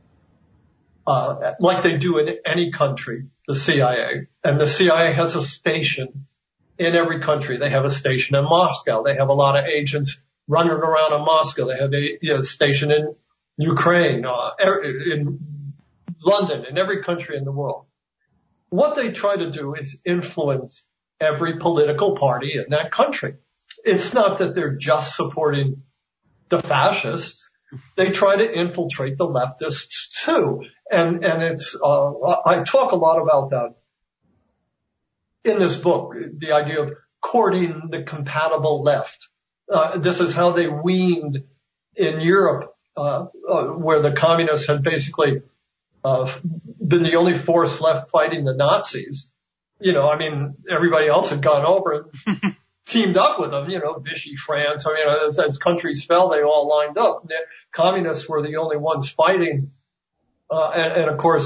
like they do in any country, the CIA, and the CIA has a station in every country. They have a station in Moscow. They have a lot of agents running around in Moscow. They have a station in Ukraine, in London, in every country in the world. What they try to do is influence every political party in that country. It's not that they're just supporting the fascists. They try to infiltrate the leftists too. And it's, I talk a lot about that in this book, the idea of courting the compatible left. This is how they weaned in Europe, where the communists had basically, been the only force left fighting the Nazis. Everybody else had gone over and teamed up with them, Vichy France. As countries fell, they all lined up. The communists were the only ones fighting. And of course,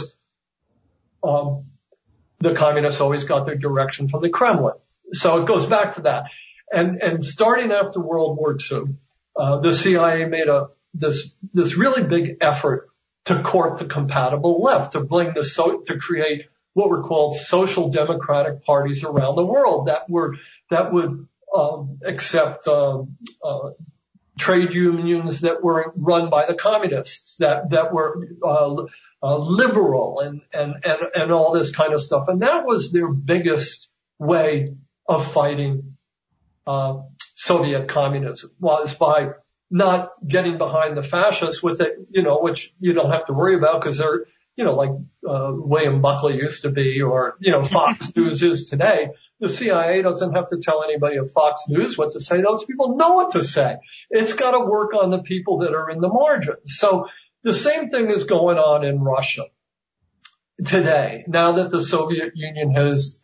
the communists always got their direction from the Kremlin. So it goes back to that. And starting after World War II, the CIA made this really big effort to court the compatible left, to bring to create what were called social democratic parties around the world that would accept trade unions that were run by the communists, that were liberal and all this kind of stuff. And that was their biggest way of fighting Soviet communism was by not getting behind the fascists with it, which you don't have to worry about because they're, like William Buckley used to be, or, Fox News is today. The CIA doesn't have to tell anybody at Fox News what to say. Those people know what to say. It's got to work on the people that are in the margins. So the same thing is going on in Russia today. Now that the Soviet Union has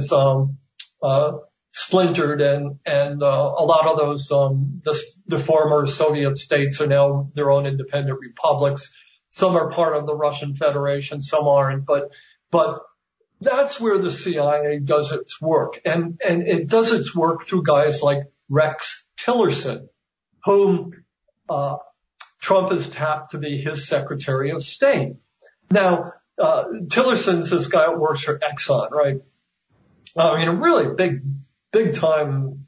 splintered and a lot of those, the former Soviet states are now their own independent republics. Some are part of the Russian Federation, some aren't, but that's where the CIA does its work. And it does its work through guys like Rex Tillerson, whom Trump has tapped to be his Secretary of State. Now, Tillerson's this guy that works for Exxon, right? A really big time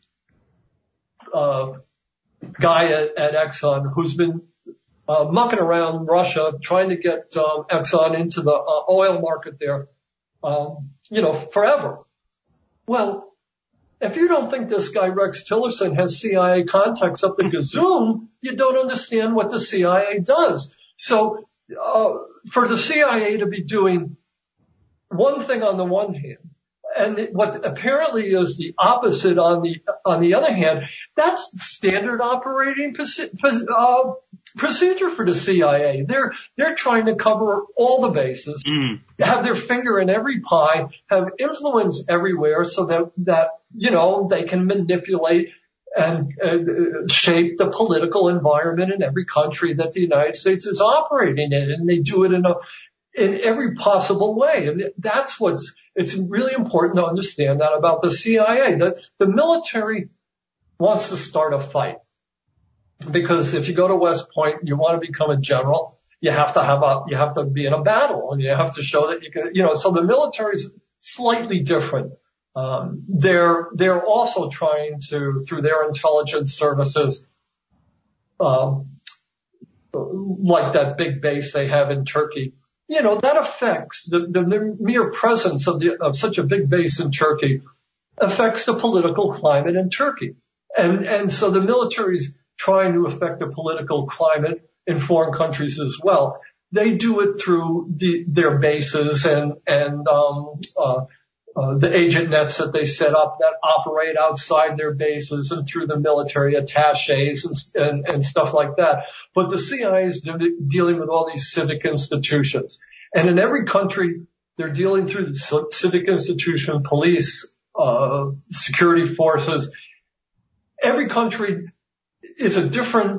guy at Exxon who's been mucking around Russia trying to get Exxon into the oil market there, forever. Well, if you don't think this guy Rex Tillerson has CIA contacts up the gazoon, you don't understand what the CIA does. So for the CIA to be doing one thing on the one hand, and what apparently is the opposite on the other hand, that's standard operating procedure for the CIA. They're trying to cover all the bases, have their finger in every pie, have influence everywhere so that they can manipulate and shape the political environment in every country that the United States is operating in, and they do it in every possible way. And it's really important to understand that about the CIA. The military wants to start a fight. Because if you go to West Point and you want to become a general, you have to be in a battle, and you have to show that you can, so the military is slightly different. They're also trying to, through their intelligence services, like that big base they have in Turkey, that affects the mere presence of such a big base in Turkey affects the political climate in Turkey. And so the military's trying to affect the political climate in foreign countries as well. They do it through their bases and the agent nets that they set up that operate outside their bases and through the military attaches and stuff like that. But the CIA is dealing with all these civic institutions. And in every country, they're dealing through the civic institution, police, security forces. Every country is a different,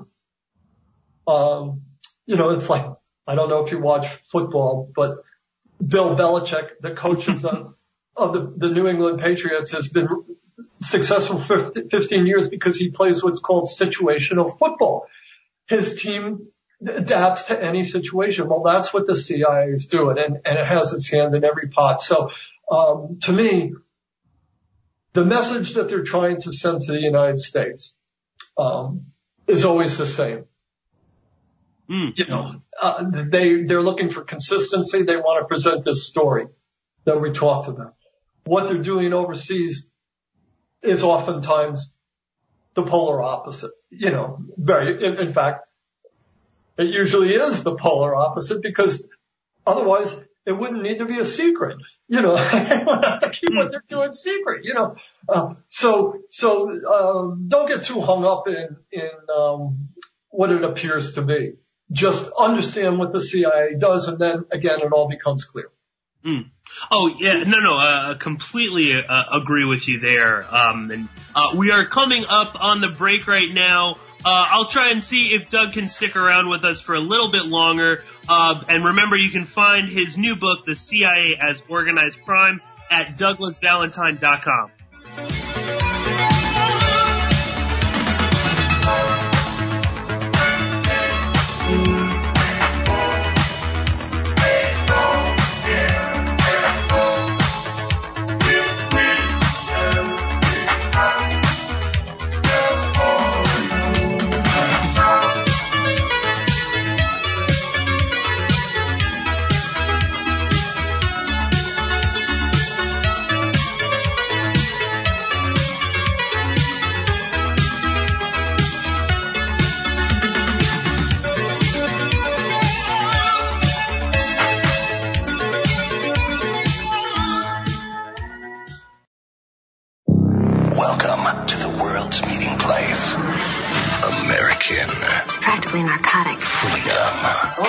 it's like, I don't know if you watch football, but Bill Belichick, the coach of the New England Patriots, has been successful for 15 years because he plays what's called situational football. His team adapts to any situation. Well, that's what the CIA is doing, and it has its hand in every pot. So, to me, the message that they're trying to send to the United States, is always the same. They're looking for consistency. They want to present this story that we talked about. What they're doing overseas is oftentimes the polar opposite. In fact, it usually is the polar opposite because otherwise it wouldn't need to be a secret. They would have to keep what they're doing secret, So don't get too hung up in what it appears to be. Just understand what the CIA does, and then again, it all becomes clear. Oh, yeah, no, completely agree with you there. And we are coming up on the break right now. I'll try and see if Doug can stick around with us for a little bit longer. And remember, you can find his new book, The CIA as Organized Crime, at DouglasValentine.com.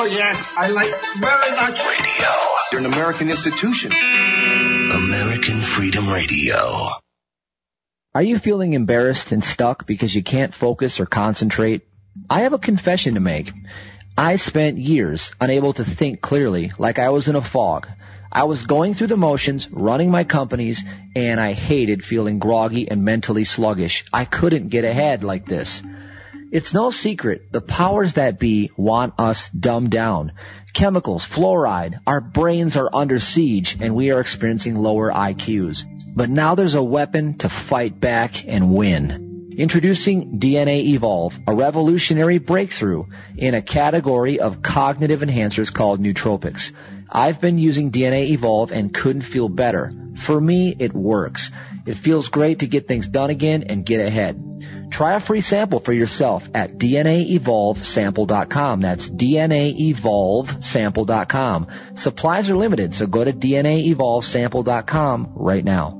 yes, I like very much. Radio. You're an American institution. American Freedom Radio. Are you feeling embarrassed and stuck because you can't focus or concentrate? I have a confession to make. I spent years unable to think clearly, like I was in a fog. I was going through the motions, running my companies, and I hated feeling groggy and mentally sluggish. I couldn't get ahead like this. It's no secret the powers that be want us dumbed down. Chemicals, fluoride, our brains are under siege, and we are experiencing lower IQs. But now there's a weapon to fight back and win. Introducing DNA Evolve, a revolutionary breakthrough in a category of cognitive enhancers called nootropics. I've been using DNA Evolve and couldn't feel better. For me, it works. It feels great to get things done again and get ahead. Try a free sample for yourself at DNAEvolveSample.com. That's DNAEvolveSample.com. Supplies are limited, so go to DNAEvolveSample.com right now.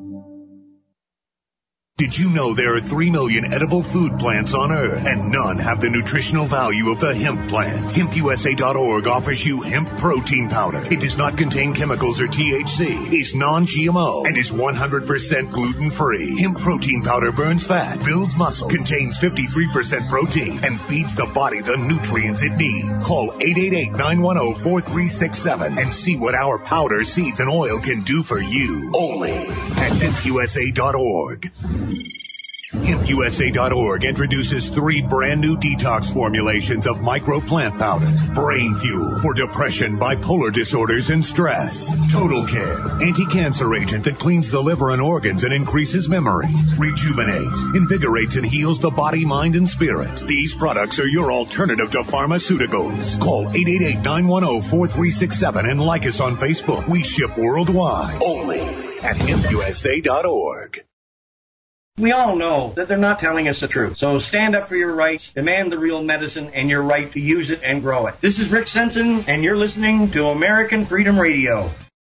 Did you know there are 3 million edible food plants on Earth, and none have the nutritional value of the hemp plant? HempUSA.org offers you hemp protein powder. It does not contain chemicals or THC, is non-GMO, and is 100% gluten-free. Hemp protein powder burns fat, builds muscle, contains 53% protein, and feeds the body the nutrients it needs. Call 888-910-4367 and see what our powder, seeds, and oil can do for you. Only at HempUSA.org. HempUSA.org introduces 3 brand new detox formulations of micro plant powder. Brain Fuel for depression, bipolar disorders, and stress. Total Care, anti-cancer agent that cleans the liver and organs and increases memory. Rejuvenate, invigorates and heals the body, mind, and spirit. These products are your alternative to pharmaceuticals. Call 888-910-4367 and like us on Facebook. We ship worldwide. Only at HempUSA.org. We all know that they're not telling us the truth. So stand up for your rights, demand the real medicine, and your right to use it and grow it. This is Rick Sensen, and you're listening to American Freedom Radio.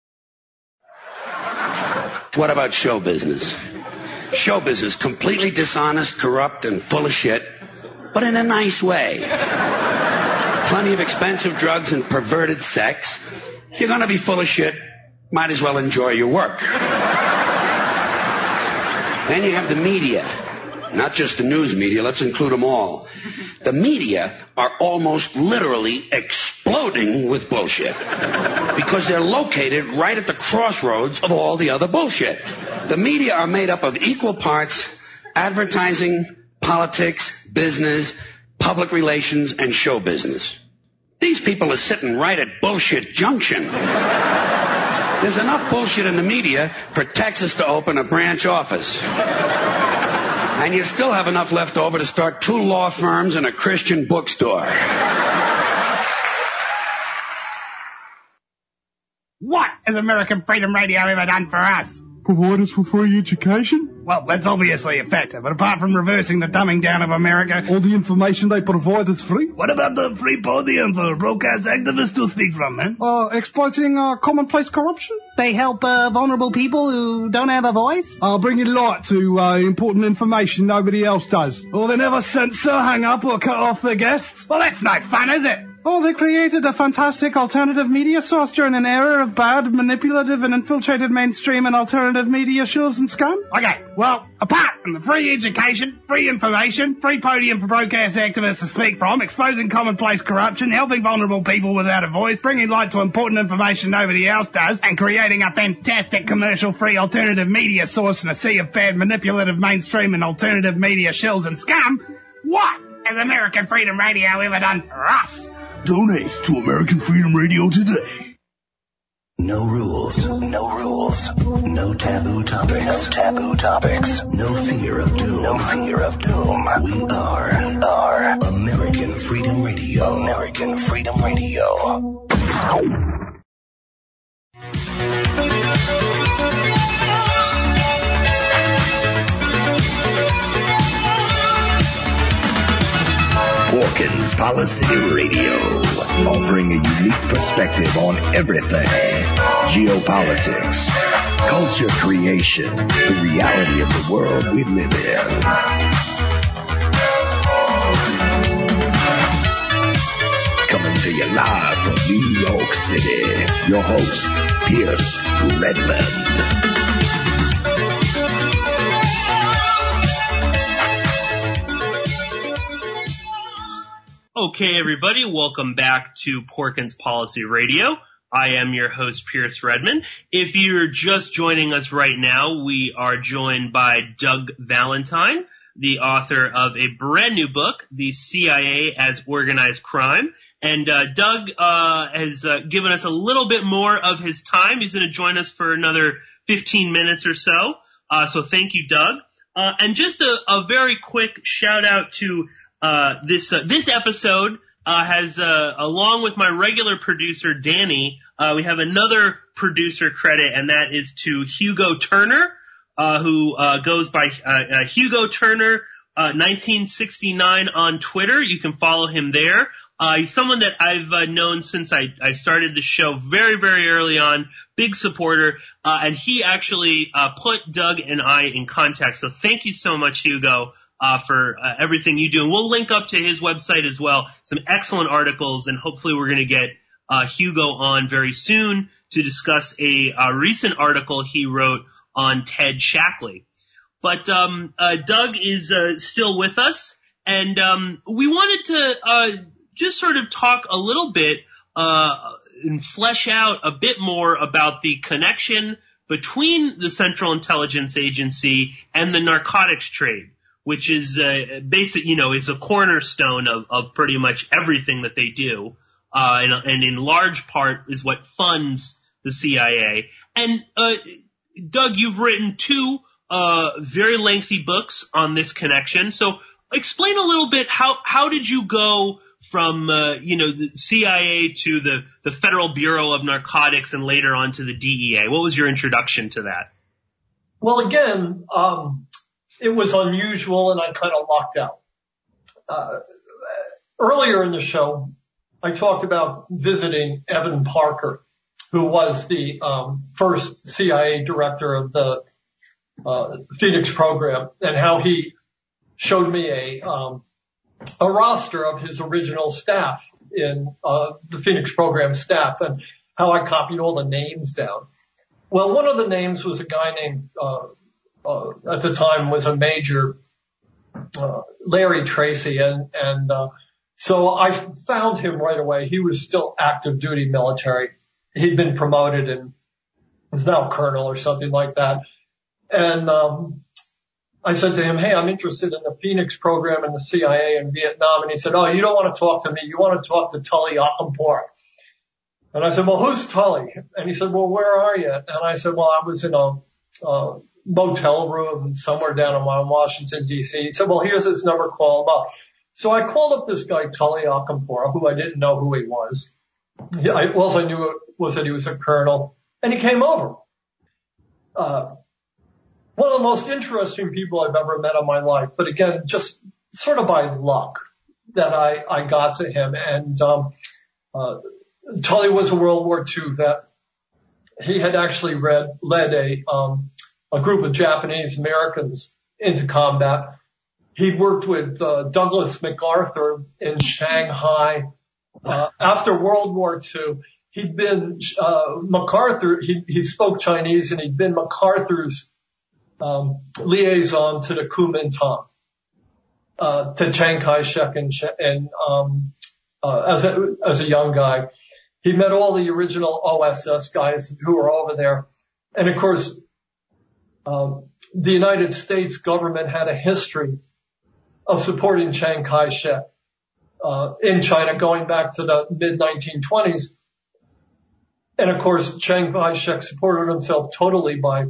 What about show business? Show business, completely dishonest, corrupt, and full of shit, but in a nice way. Plenty of expensive drugs and perverted sex. If you're going to be full of shit, might as well enjoy your work. Then you have the media. Not just the news media, let's include them all. The media are almost literally exploding with bullshit because they're located right at the crossroads of all the other bullshit. The media are made up of equal parts advertising, politics, business, public relations, and show business. These people are sitting right at bullshit junction. There's enough bullshit in the media for Texas to open a branch office. And you still have enough left over to start 2 law firms and a Christian bookstore. What has American Freedom Radio ever done for us? Provide us with free education? Well, that's obviously effective, but apart from reversing the dumbing down of America... All the information they provide is free? What about the free podium for broadcast activists to speak from, man? Exploiting commonplace corruption? They help vulnerable people who don't have a voice? Bringing light to important information nobody else does. Or they never censor, hang up, or cut off their guests? Well, that's no fun, is it? Oh, they created a fantastic alternative media source during an era of bad, manipulative, and infiltrated mainstream and alternative media shows and scam. Okay, well, apart from the free education, free information, free podium for broadcast activists to speak from, exposing commonplace corruption, helping vulnerable people without a voice, bringing light to important information nobody else does, and creating a fantastic commercial-free alternative media source in a sea of bad, manipulative mainstream and alternative media shills and scum, what has American Freedom Radio ever done for us? Donate to American Freedom Radio today. No rules. No rules. No taboo topics. No taboo topics. No fear of doom. No fear of doom. We are American Freedom Radio. American Freedom Radio. Hawkins Policy Radio, offering a unique perspective on everything. Geopolitics, culture creation, the reality of the world we live in. Coming to you live from New York City. Your host, Pierce Redmond. Okay, everybody, welcome back to Porkins Policy Radio. I am your host, Pierce Redmond. If you're just joining us right now, we are joined by Doug Valentine, the author of a brand new book, The CIA as Organized Crime. And Doug has given us a little bit more of his time. He's going to join us for another 15 minutes or so. So thank you, Doug. And just a very quick shout out to this episode has along with my regular producer Danny, we have another producer credit, and that is to Hugo Turner, who goes by Hugo Turner 1969 on Twitter. You can follow him there. He's someone that I've known since I started the show very, very early on, big supporter, and he actually put Doug and I in contact. So thank you so much, Hugo, for everything you do. And we'll link up to his website as well, some excellent articles, and hopefully we're going to get Hugo on very soon to discuss a recent article he wrote on Ted Shackley. But Doug is still with us, and we wanted to just sort of talk a little bit and flesh out a bit more about the connection between the Central Intelligence Agency and the narcotics trade, which is is a cornerstone of pretty much everything that they do, and in large part is what funds the CIA. And Doug, you've written two very lengthy books on this connection. So explain a little bit how did you go from the CIA to the Federal Bureau of Narcotics and later on to the DEA? What was your introduction to that? Well, again, it was unusual, and I kind of lucked out. Earlier in the show, I talked about visiting Evan Parker, who was the first CIA director of the Phoenix program, and how he showed me a roster of his original staff in the Phoenix program staff, and how I copied all the names down. Well, one of the names was a guy named at the time was a Major Larry Tracy, and so I found him right away. He was still active duty military. He'd been promoted and was now colonel or something like that. And I said to him, "Hey, I'm interested in the Phoenix program and the CIA in Vietnam." And he said, "Oh, you don't want to talk to me. You want to talk to Tully Okampor." And I said, "Well, who's Tully?" And he said, "Well, where are you?" And I said, "Well, I was in a motel room somewhere down in Washington, D.C. He said, "Well, here's his number, call him up." So I called up this guy, Tully Okampor, who I didn't know who he was. All I knew was that he was a colonel, and he came over. One of the most interesting people I've ever met in my life, but again, just sort of by luck that I got to him. And Tully was a World War II vet. He had actually led a group of Japanese Americans into combat. He worked with Douglas MacArthur in Shanghai. After World War II, he'd been MacArthur. He spoke Chinese, and he'd been MacArthur's liaison to the Kuomintang, to Chiang Kai-shek, and as a young guy, he met all the original OSS guys who were over there, and of course, the United States government had a history of supporting Chiang Kai-shek in China going back to the mid-1920s. And of course, Chiang Kai-shek supported himself totally by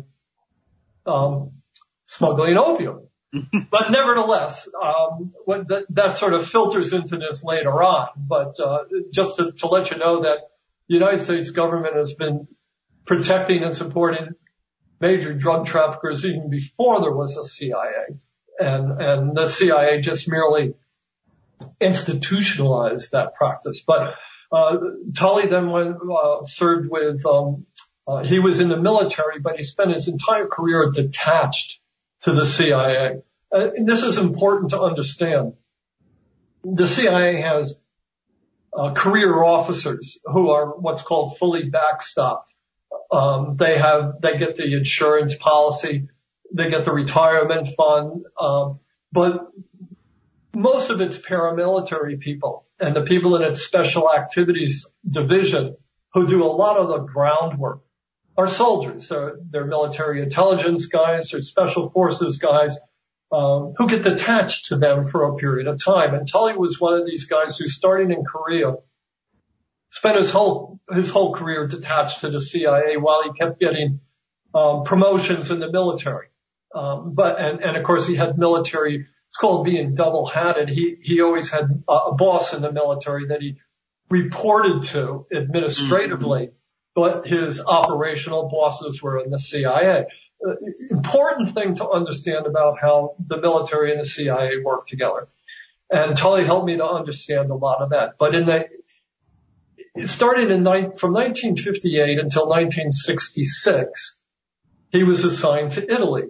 smuggling opium. But nevertheless, that sort of filters into this later on. But just to let you know that the United States government has been protecting and supporting major drug traffickers even before there was a CIA. And the CIA just merely institutionalized that practice. But Tully then served with he was in the military, but he spent his entire career detached to the CIA. And this is important to understand. The CIA has career officers who are what's called fully backstopped. They get the insurance policy, they get the retirement fund, but most of it's paramilitary people and the people in its special activities division who do a lot of the groundwork are soldiers. They're military intelligence guys or special forces guys, who get attached to them for a period of time. And Tully was one of these guys who, starting in Korea, spent his whole career detached to the CIA while he kept getting promotions in the military. And of course he had military, it's called being double-hatted. He always had a boss in the military that he reported to administratively, but his operational bosses were in the CIA. Important thing to understand about how the military and the CIA work together. And Tully helped me to understand a lot of that. But it started from 1958 until 1966, he was assigned to Italy.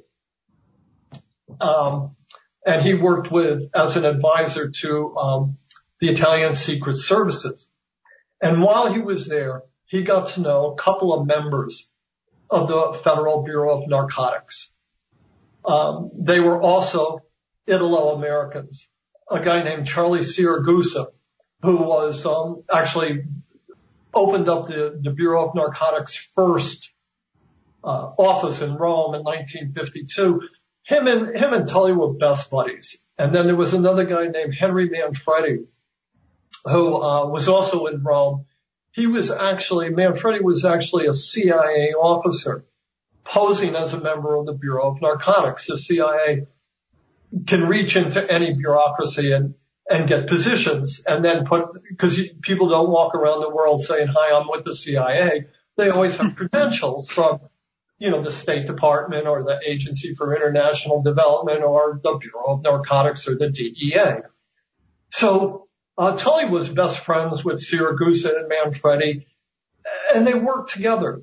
And he worked as an advisor to, the Italian Secret Services. And while he was there, he got to know a couple of members of the Federal Bureau of Narcotics. They were also Italo-Americans. A guy named Charlie Siragusa, who was actually opened up the Bureau of Narcotics' first office in Rome in 1952. Him and Tully were best buddies. And then there was another guy named Henry Manfredi, who was also in Rome. Manfredi was actually a CIA officer posing as a member of the Bureau of Narcotics. The CIA can reach into any bureaucracy and get positions and then because people don't walk around the world saying, hi, I'm with the CIA. They always have credentials from, the State Department or the Agency for International Development or the Bureau of Narcotics or the DEA. So, Tully was best friends with Siragusa and Manfredi, and they worked together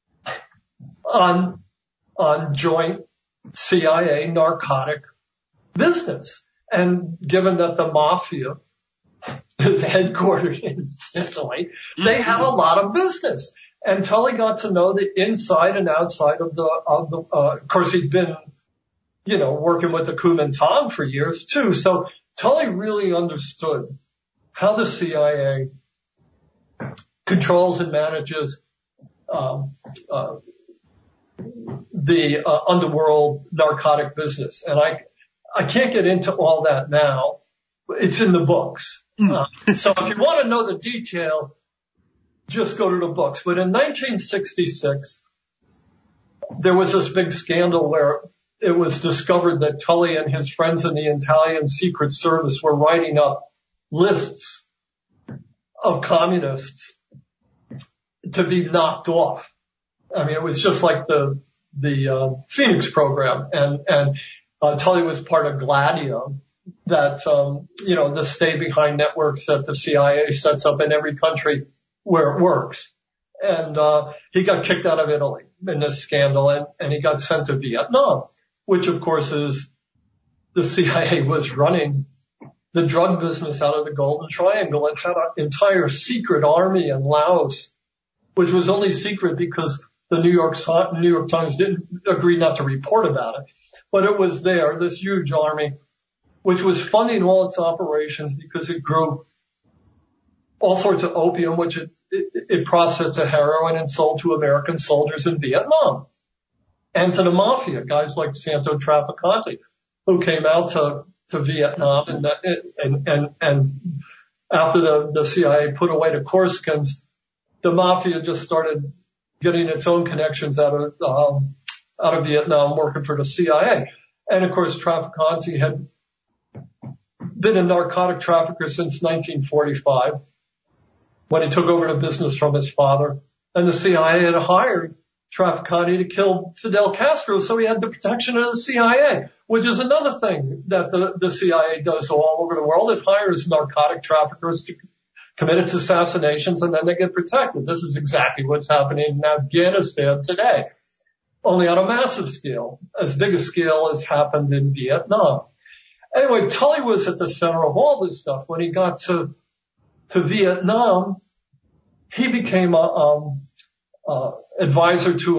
on joint CIA narcotic business. And given that the mafia is headquartered in Sicily, they had a lot of business. And Tully got to know the inside and outside of of course he'd been, working with the Kuomintang for years too. So Tully really understood how the CIA controls and manages the underworld narcotic business. And I can't get into all that now. It's in the books. So if you want to know the detail, just go to the books. But in 1966, there was this big scandal where it was discovered that Tully and his friends in the Italian Secret Service were writing up lists of communists to be knocked off. I mean, it was just like the Phoenix program, and Tully was part of Gladio, that the stay behind networks that the CIA sets up in every country where it works. And he got kicked out of Italy in this scandal, and he got sent to Vietnam, which of course is the CIA was running the drug business out of the Golden Triangle and had an entire secret army in Laos, which was only secret because the New York Times didn't agree not to report about it. But it was there, this huge army, which was funding all its operations because it grew all sorts of opium, which it processed to heroin and sold to American soldiers in Vietnam. And to the mafia, guys like Santo Trafficante, who came out to Vietnam and after the CIA put away the Corsicans, the mafia just started getting its own connections out of Vietnam working for the CIA. And of course, Trafficante had been a narcotic trafficker since 1945 when he took over the business from his father. And the CIA had hired Trafficante to kill Fidel Castro, so he had the protection of the CIA, which is another thing that the CIA does all over the world. It hires narcotic traffickers to commit its assassinations, and then they get protected. This is exactly what's happening in Afghanistan today, only on a massive scale, as big a scale as happened in Vietnam. Anyway, Tully was at the center of all this stuff when he got to to Vietnam, he became a advisor to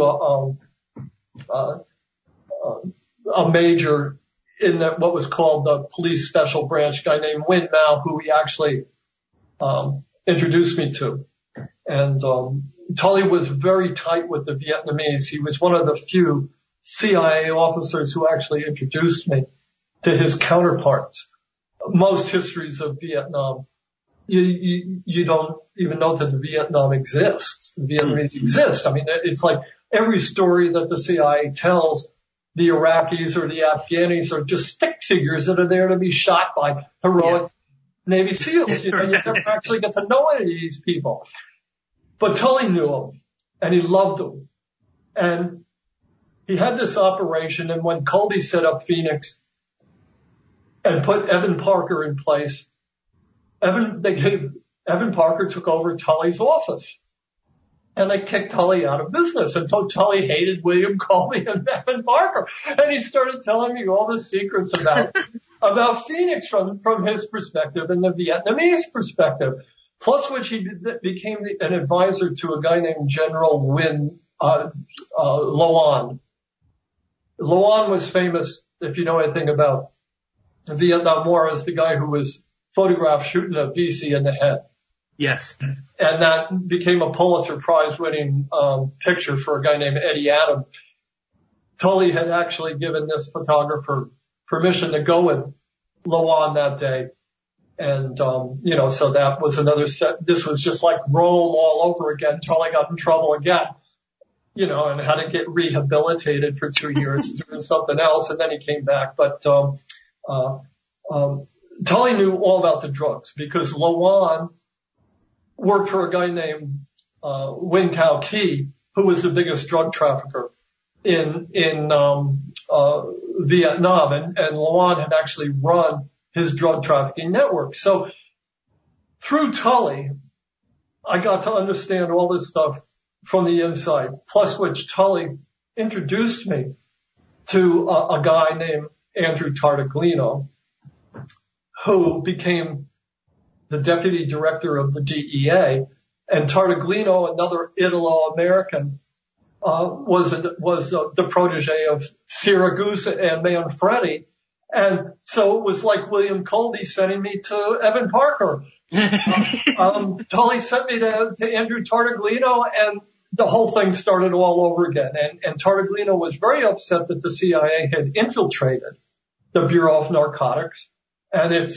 a major in what was called the police special branch, guy named Win Mao, who he actually introduced me to. And Tully was very tight with the Vietnamese. He was one of the few CIA officers who actually introduced me to his counterparts. Most histories of Vietnam, you don't even know that the Vietnam exists. The Vietnamese exist. I mean, it's like every story that the CIA tells, the Iraqis or the Afghanis are just stick figures that are there to be shot by heroic Navy SEALs. You never actually get to know any of these people. But Tully knew them, and he loved them. And he had this operation, and when Colby set up Phoenix and put Evan Parker in place, Evan Parker took over Tully's office. And they kicked Tully out of business until Tully hated William Colby and Evan Parker. And he started telling me all the secrets about Phoenix from his perspective and the Vietnamese perspective. Plus which he became an advisor to a guy named General Loan. Loan was famous, if you know anything about the Vietnam War, as the guy who was photographed shooting a VC in the head. Yes. And that became a Pulitzer Prize winning picture for a guy named Eddie Adam. Tully had actually given this photographer permission to go with Loan that day. And, so that was another set. This was just like Rome all over again. Tully got in trouble again, and had to get rehabilitated for 2 years doing something else. And then he came back. But, Tully knew all about the drugs because Loan worked for a guy named Win Cao Ki, who was the biggest drug trafficker in Vietnam, and Loan had actually run his drug trafficking network. So through Tully, I got to understand all this stuff from the inside, plus which Tully introduced me to a guy named Andrew Tartaglino, who became the deputy director of the DEA, and Tartaglino, another Italo-American, was the protege of Siragusa and Manfredi. And so it was like William Colby sending me to Evan Parker. Tully sent me to Andrew Tartaglino, and the whole thing started all over again. And Tartaglino was very upset that the CIA had infiltrated the Bureau of Narcotics and and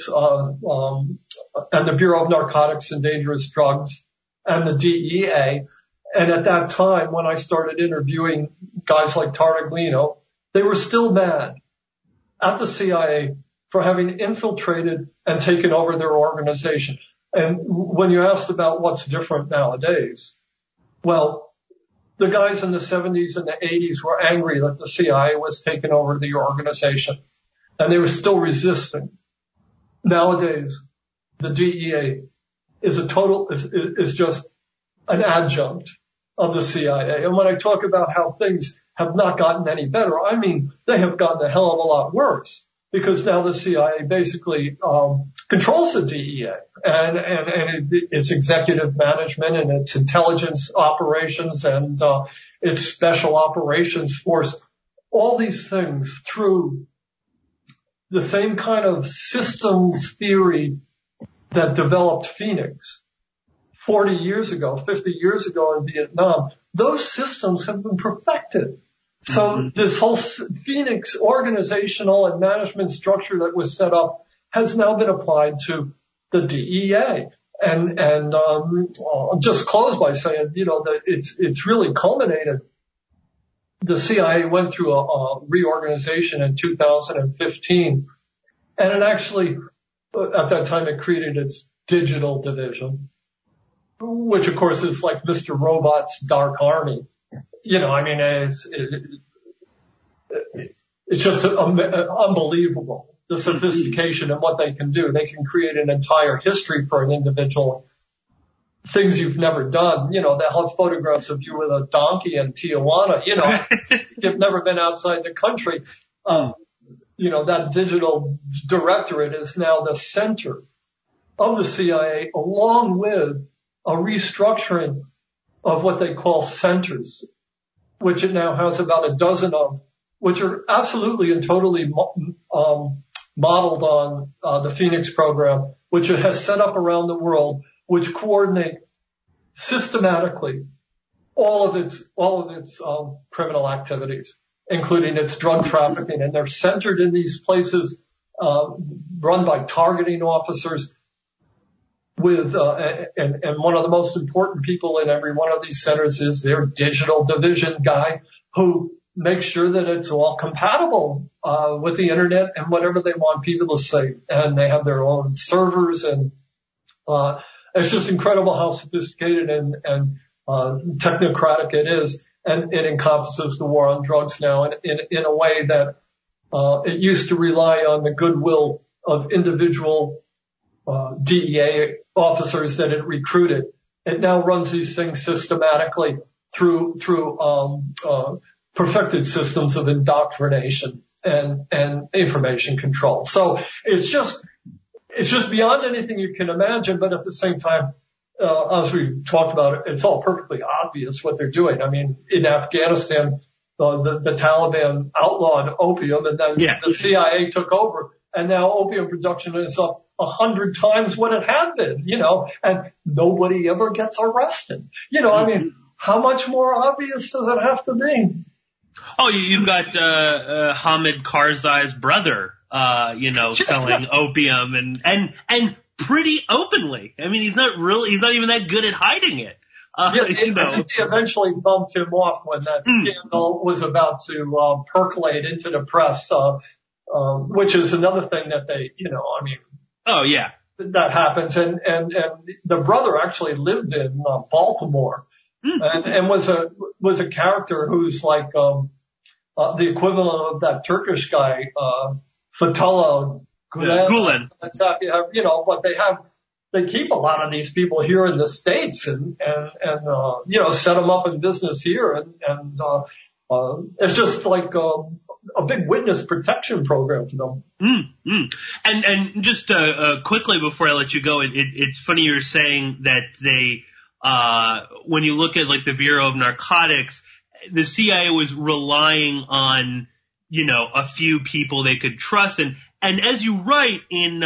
the Bureau of Narcotics and Dangerous Drugs and the DEA. And at that time, when I started interviewing guys like Tartaglino, they were still mad at the CIA for having infiltrated and taken over their organization. And when you asked about what's different nowadays, well, the guys in the 70s and the 80s were angry that the CIA was taking over the organization, and they were still resisting. Nowadays, the DEA is just an adjunct of the CIA. And when I talk about how things have not gotten any better, I mean they have gotten a hell of a lot worse, because now the CIA basically controls the DEA and its executive management and its intelligence operations and its special operations force. All these things through the same kind of systems theory that developed Phoenix 40 years ago, 50 years ago in Vietnam. Those systems have been perfected. So this whole Phoenix organizational and management structure that was set up has now been applied to the DEA. And I'll just close by saying, that it's really culminated. The CIA went through a reorganization in 2015, and it actually, at that time, it created its digital division, which of course is like Mr. Robot's Dark Army. It's just unbelievable, the sophistication of what they can do. They can create an entire history for an individual, things you've never done. They'll have photographs of you with a donkey in Tijuana. You've never been outside the country. That digital directorate is now the center of the CIA, along with a restructuring of what they call centers, which it now has about a dozen of, which are absolutely and totally modeled on the Phoenix program, which it has set up around the world, which coordinate systematically all of its criminal activities, including its drug trafficking, and they're centered in these places run by targeting officers with and one of the most important people in every one of these centers is their digital division guy, who makes sure that it's all compatible with the internet and whatever they want people to say. And they have their own servers, and it's just incredible how sophisticated and technocratic it is. And it encompasses the war on drugs now in a way that it used to rely on the goodwill of individual DEA officers that it recruited. It now runs these things systematically through perfected systems of indoctrination and information control. So it's just beyond anything you can imagine, but at the same time, as we talked about, it's all perfectly obvious what they're doing. I mean, in Afghanistan, the Taliban outlawed opium, and then the CIA took over, and now opium production is up 100 times what it had been, and nobody ever gets arrested. I mean, how much more obvious does it have to be? Oh, you've got Hamid Karzai's brother, selling opium and pretty openly. I mean, he's not even that good at hiding it. He eventually bumped him off when that scandal was about to percolate into the press, which is another thing that they, Oh yeah, that happens. And the brother actually lived in Baltimore, and was a character who's like the equivalent of that Turkish guy, Fethullah Gulen. Exactly. But they keep a lot of these people here in the States and set them up in business here. And it's just like a big witness protection program for them. And just quickly before I let you go, it's funny you're saying that they, when you look at like the Bureau of Narcotics, the CIA was relying on, a few people they could trust. And as you write in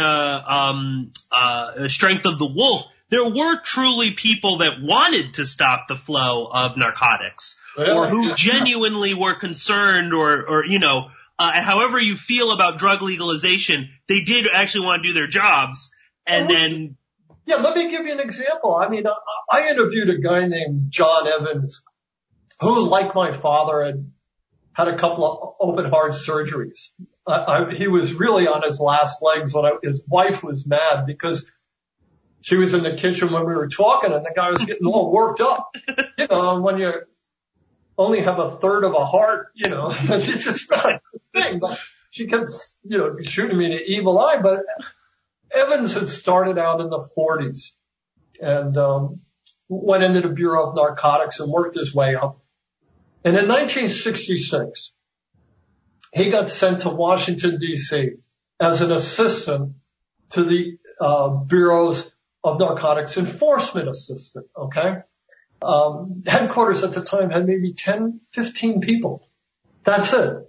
Strength of the Wolf, there were truly people that wanted to stop the flow of narcotics, or who genuinely were concerned, or however you feel about drug legalization, they did actually want to do their jobs. And then, let me give you an example. I mean, I interviewed a guy named John Evans, who, like my father, had a couple of open heart surgeries. He was really on his last legs when his wife was mad because she was in the kitchen when we were talking, and the guy was getting all worked up. When you only have a third of a heart, it's just not a good thing. But she kept, shooting me the evil eye. But Evans had started out in the 40s and went into the Bureau of Narcotics and worked his way up. And in 1966, he got sent to Washington, D.C. as an assistant to the Bureau's of Narcotics Enforcement Assistant, okay? Headquarters at the time had maybe 10, 15 people. That's it.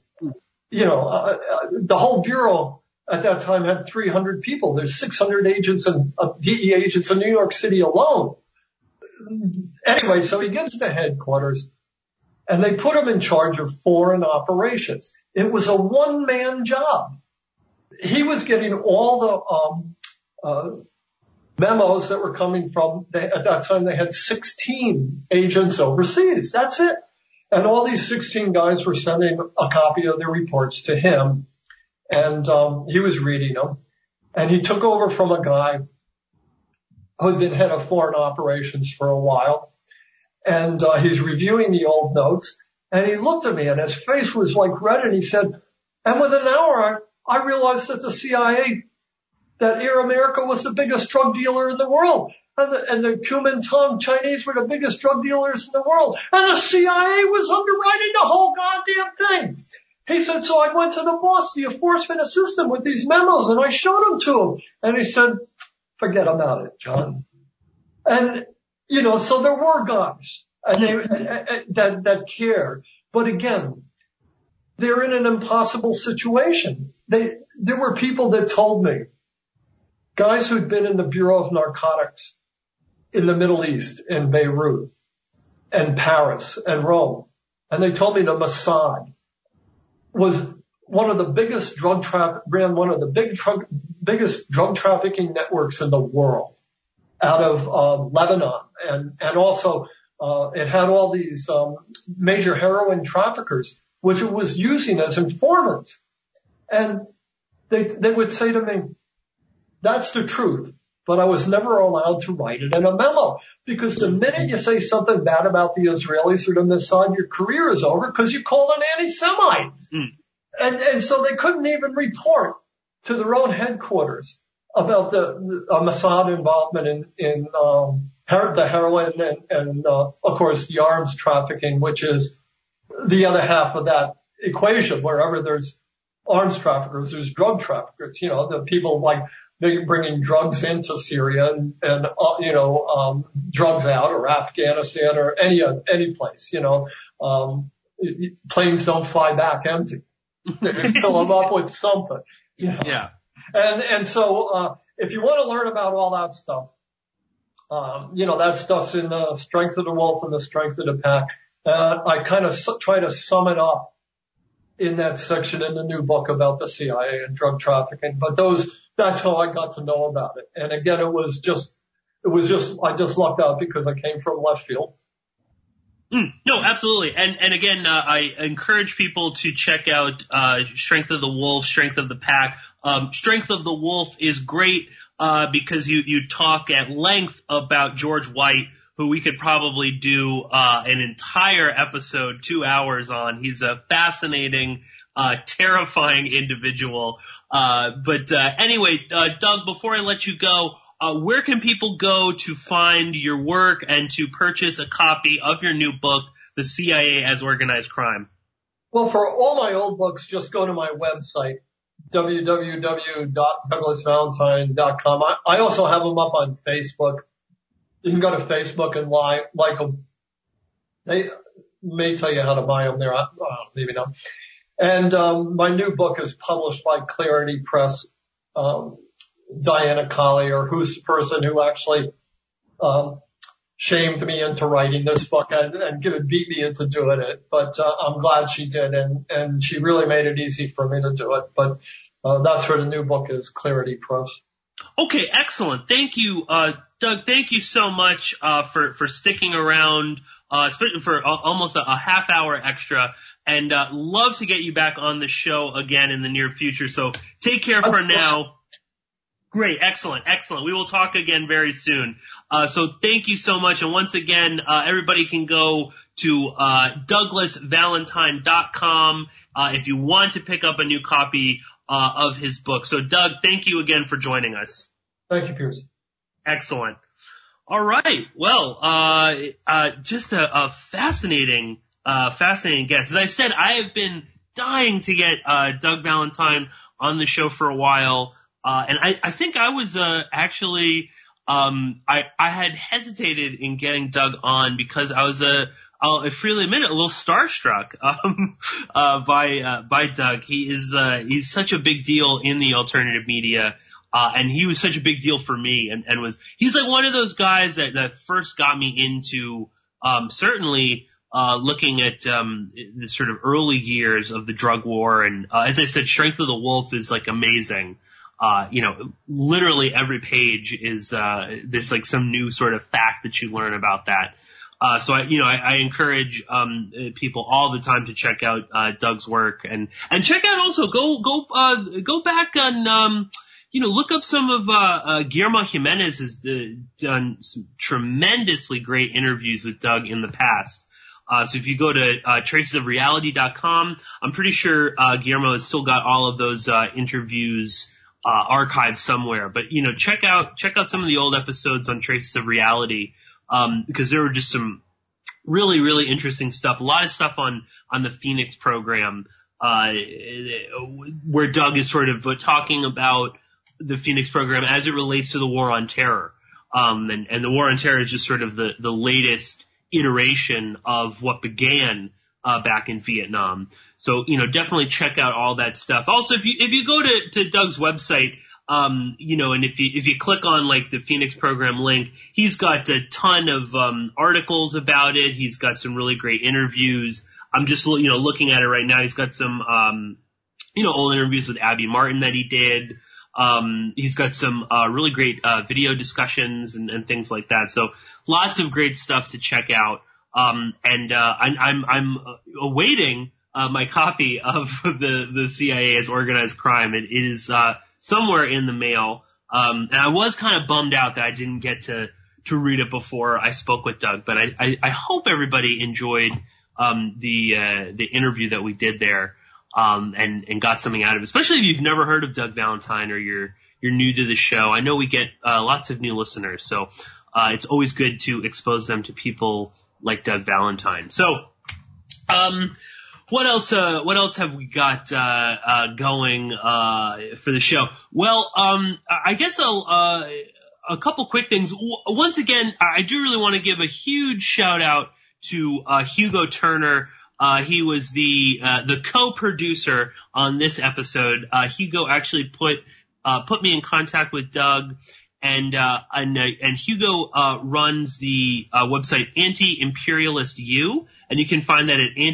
The whole Bureau at that time had 300 people. There's 600 agents and DEA agents in New York City alone. Anyway, so he gets to headquarters, and they put him in charge of foreign operations. It was a one-man job. He was getting all the memos that were coming from, at that time they had 16 agents overseas. That's it. And all these 16 guys were sending a copy of their reports to him, and he was reading them. And he took over from a guy who had been head of foreign operations for a while. And he's reviewing the old notes, and he looked at me, and his face was like red, and he said, and within an hour, I realized that the CIA, that Air America was the biggest drug dealer in the world, and the Kuomintang Chinese were the biggest drug dealers in the world, and the CIA was underwriting the whole goddamn thing. He said, so I went to the boss, the enforcement assistant, with these memos, and I showed them to him. And he said, forget about it, John. And, you know, so there were guys and that cared. But again, they're in an impossible situation. There were people that told me, guys who'd been in the Bureau of Narcotics in the Middle East, in Beirut and Paris and Rome. And they told me the Mossad was one of the biggest ran one of the biggest drug trafficking networks in the world out of Lebanon. And also, it had all these major heroin traffickers, which it was using as informants. And they would say to me, that's the truth, but I was never allowed to write it in a memo, because the minute you say something bad about the Israelis or the Mossad, your career is over because you called an anti-Semite. Mm. And so they couldn't even report to their own headquarters about the Mossad involvement in the heroin and of course the arms trafficking, which is the other half of that equation. Wherever there's arms traffickers, there's drug traffickers. You know, the people like bringing drugs into Syria and drugs out, or Afghanistan, or any place. You know, planes don't fly back empty. They fill them up with something. You know? Yeah. And so if you want to learn about all that stuff, that stuff's in the Strength of the Wolf and the Strength of the Pack. I kind of try to sum it up in that section in the new book about the CIA and drug trafficking. But that's how I got to know about it. And again, I just lucked out because I came from left field. No, absolutely. And again, I encourage people to check out, Strength of the Wolf, Strength of the Pack. Strength of the Wolf is great, because you talk at length about George White, who we could probably do, an entire episode, 2 hours on. He's a fascinating, terrifying individual. But anyway, Doug, before I let you go, where can people go to find your work and to purchase a copy of your new book, The CIA as Organized Crime? Well, for all my old books, just go to my website, www.douglasvalentine.com. I also have them up on Facebook. You can go to Facebook and like them. They may tell you how to buy them there. Maybe not. And my new book is published by Clarity Press. Diana Collier, who's the person who actually shamed me into writing this book and beat me into doing it. But I'm glad she did, and she really made it easy for me to do it. But that's where the new book is, Clarity Press. Okay, excellent. Thank you, Doug. Thank you so much for sticking around, for almost a half hour extra. And love to get you back on the show again in the near future. So take care for now. Great. Excellent. We will talk again very soon. So thank you so much. And once again, everybody can go to DouglasValentine.com if you want to pick up a new copy of his book. So Doug, thank you again for joining us. Thank you, Pierce. Excellent. All right. Well, just a fascinating guest. As I said, I have been dying to get Doug Valentine on the show for a while. And I think I was actually I had hesitated in getting Doug on because I was I'll freely admit it, a little starstruck by Doug. He's such a big deal in the alternative media, and he was such a big deal for me, and he's like one of those guys that first got me into certainly looking at the sort of early years of the drug war. And as I said, Strength of the Wolf is like amazing. Literally every page is, there's like some new sort of fact that you learn about that. So I encourage, people all the time to check out, Doug's work and check out also, go back and, look up some of, Guillermo Jimenez has done some tremendously great interviews with Doug in the past. So if you go to, tracesofreality.com, I'm pretty sure, Guillermo has still got all of those, interviews, archived somewhere, but check out some of the old episodes on Traces of Reality, because there were just some really, really interesting stuff. A lot of stuff on the Phoenix program, where Doug is sort of talking about, the Phoenix program as it relates to the War on Terror. And the War on Terror is just sort of the latest iteration of what began back in Vietnam. So, definitely check out all that stuff. Also, if you go to Doug's website, and if you click on like the Phoenix program link, he's got a ton of articles about it. He's got some really great interviews. I'm just looking at it right now. He's got some old interviews with Abby Martin that he did. He's got some really great video discussions and things like that. So lots of great stuff to check out. I'm awaiting my copy of the CIA as Organized Crime. It is somewhere in the mail. And I was kind of bummed out that I didn't get to read it before I spoke with Doug, but I hope everybody enjoyed the interview that we did there. And got something out of it, especially if you've never heard of Doug Valentine or you're new to the show. I know we get lots of new listeners, so it's always good to expose them to people like Doug Valentine. So, what else have we got going for the show? Well, I guess a couple quick things. Once again, I do really want to give a huge shout out to Hugo Turner. He was the co-producer on this episode. Hugo actually put me in contact with Doug, and Hugo runs the website Anti-Imperialist U, and you can find that at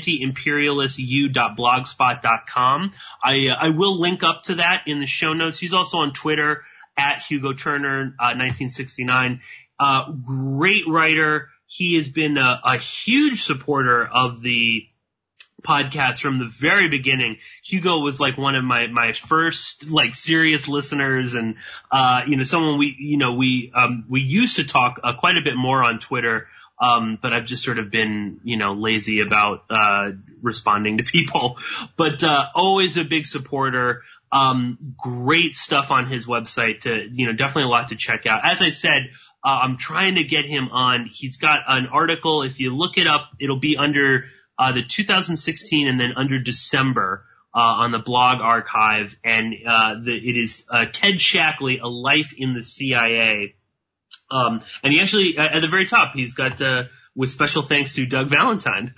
antiimperialistu.blogspot.com. I will link up to that in the show notes. He's also on Twitter at Hugo Turner 1969. Great writer. He has been a huge supporter of the podcast from the very beginning. Hugo was like one of my first like serious listeners, and someone we used to talk quite a bit more on Twitter, but I've just sort of been lazy about responding to people. But always a big supporter. Great stuff on his website. Definitely a lot to check out. As I said, I'm trying to get him on. He's got an article. If you look it up, it'll be under the 2016 and then under December on the blog archive, and it is Ted Shackley, A Life in the CIA. And he actually at the very top he's got with special thanks to Doug Valentine.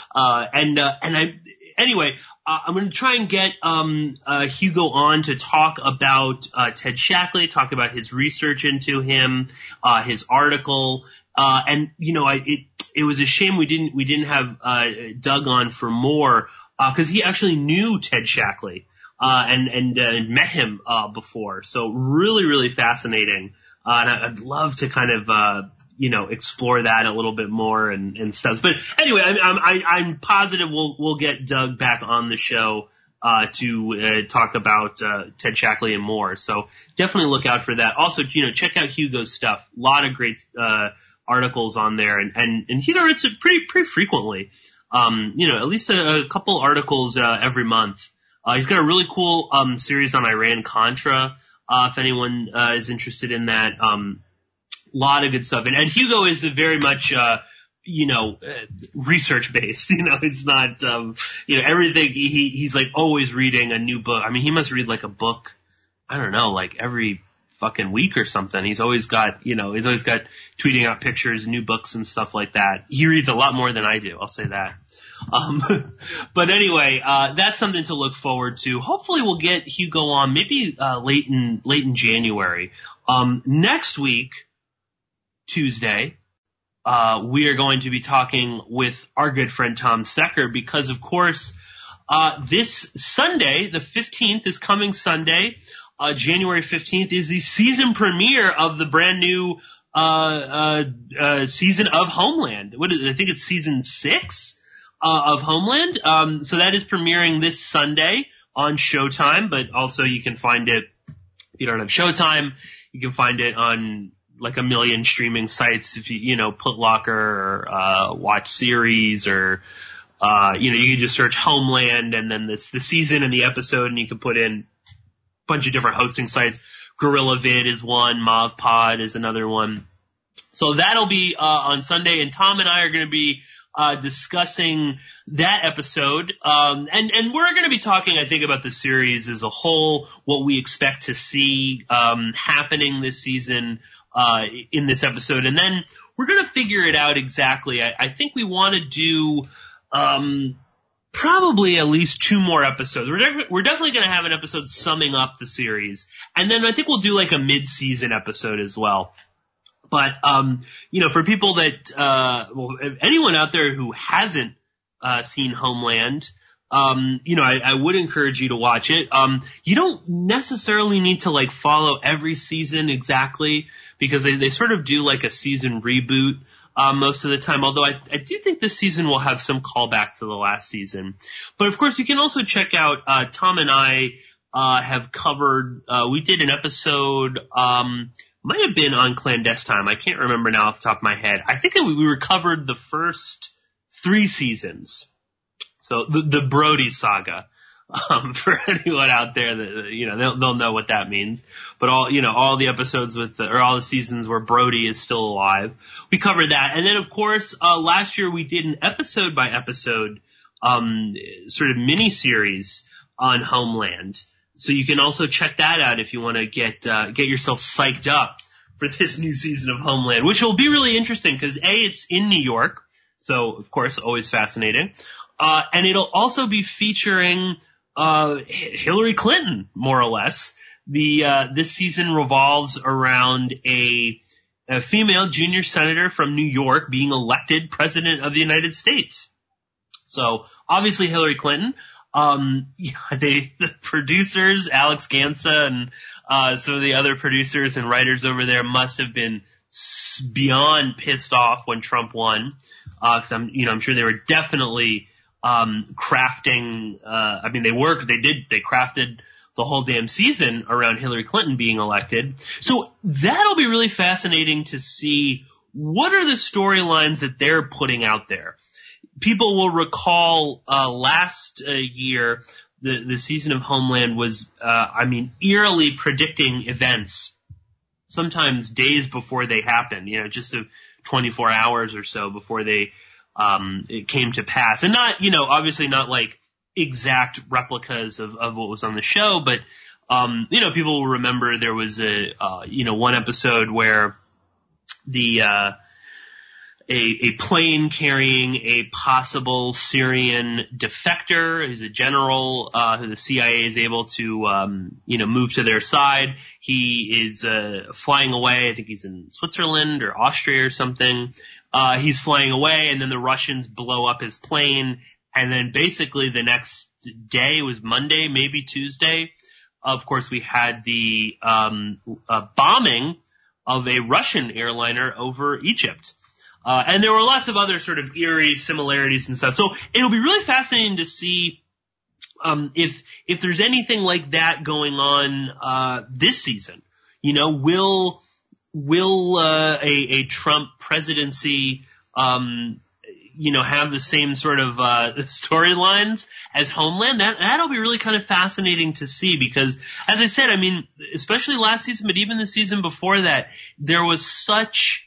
Anyway, I'm going to try and get Hugo on to talk about Ted Shackley, talk about his research into him, his article, and it was a shame we didn't have Doug on for more, because he actually knew Ted Shackley and met him before. So really, really fascinating. And I'd love to kind of explore that a little bit more and stuff. But anyway, I'm positive we'll get Doug back on the show to talk about Ted Shackley and more. So definitely look out for that. Also, check out Hugo's stuff. A lot of great articles on there, and he writes it pretty frequently. At least a couple articles every month. He's got a really cool series on Iran-Contra, if anyone is interested in that. Lot of good stuff. And Hugo is a very much research based. It's not everything. He's like always reading a new book. I mean, he must read like a book, I don't know, like every fucking week or something. He's always got tweeting out pictures, new books and stuff like that. He reads a lot more than I do, I'll say that. But anyway, that's something to look forward to. Hopefully we'll get Hugo on maybe late in January. Next week, Tuesday, we are going to be talking with our good friend Tom Secker, because of course, this Sunday, the 15th, is coming Sunday. January 15th is the season premiere of the brand new season of Homeland. I think it's season 6 of Homeland. So that is premiering this Sunday on Showtime, but also you can find it, if you don't have Showtime, you can find it on like a million streaming sites. If you Put Locker or Watch Series, or you can just search Homeland and then the season and the episode, and you can put in bunch of different hosting sites. Gorilla Vid is one, MovPod is another one. So that'll be on Sunday, and Tom and I are going to be discussing that episode. And we're going to be talking, I think, about the series as a whole, what we expect to see happening this season in this episode. And then we're going to figure it out exactly. I think we want to do probably at least 2 more episodes. We're definitely going to have an episode summing up the series. And then I think we'll do like a mid-season episode as well. But, for people that, anyone out there who hasn't, seen Homeland, I would encourage you to watch it. You don't necessarily need to like follow every season exactly because they sort of do like a season reboot, most of the time, although I do think this season will have some callback to the last season. But of course you can also check out, Tom and I, have covered, we did an episode, might have been on Clandestine. I can't remember now off the top of my head. I think that we recovered the first 3 seasons. So the Brody saga. For anyone out there that, they'll know what that means. But all the episodes or all the seasons where Brody is still alive. We covered that. And then of course, last year we did an episode by episode, sort of mini series on Homeland. So you can also check that out if you want to get yourself psyched up for this new season of Homeland, which will be really interesting because it's in New York. So of course, always fascinating. And it'll also be featuring, Hillary Clinton, more or less. This season revolves around a female junior senator from New York being elected president of the United States. So obviously Hillary Clinton. The producers, Alex Gansa and, some of the other producers and writers over there must have been beyond pissed off when Trump won. Cause I'm sure they were definitely, crafting, they crafted the whole damn season around Hillary Clinton being elected. So that'll be really fascinating to see what are the storylines that they're putting out there. People will recall, last year, the season of Homeland was, eerily predicting events, sometimes days before they happened, just 24 hours or so before it came to pass. And not, obviously not like exact replicas of what was on the show, but, people will remember there was one episode where a plane carrying a possible Syrian defector, who's a general, who the CIA is able to, move to their side. He is, flying away. I think he's in Switzerland or Austria or something. He's flying away and then the Russians blow up his plane. And then basically the next day, it was Monday, maybe Tuesday. Of course, we had the, bombing of a Russian airliner over Egypt. And there were lots of other sort of eerie similarities and stuff. So it'll be really fascinating to see, if there's anything like that going on, this season. Will a Trump presidency, have the same sort of, storylines as Homeland? That'll be really kind of fascinating to see because, as I said, especially last season, but even the season before that, there was such,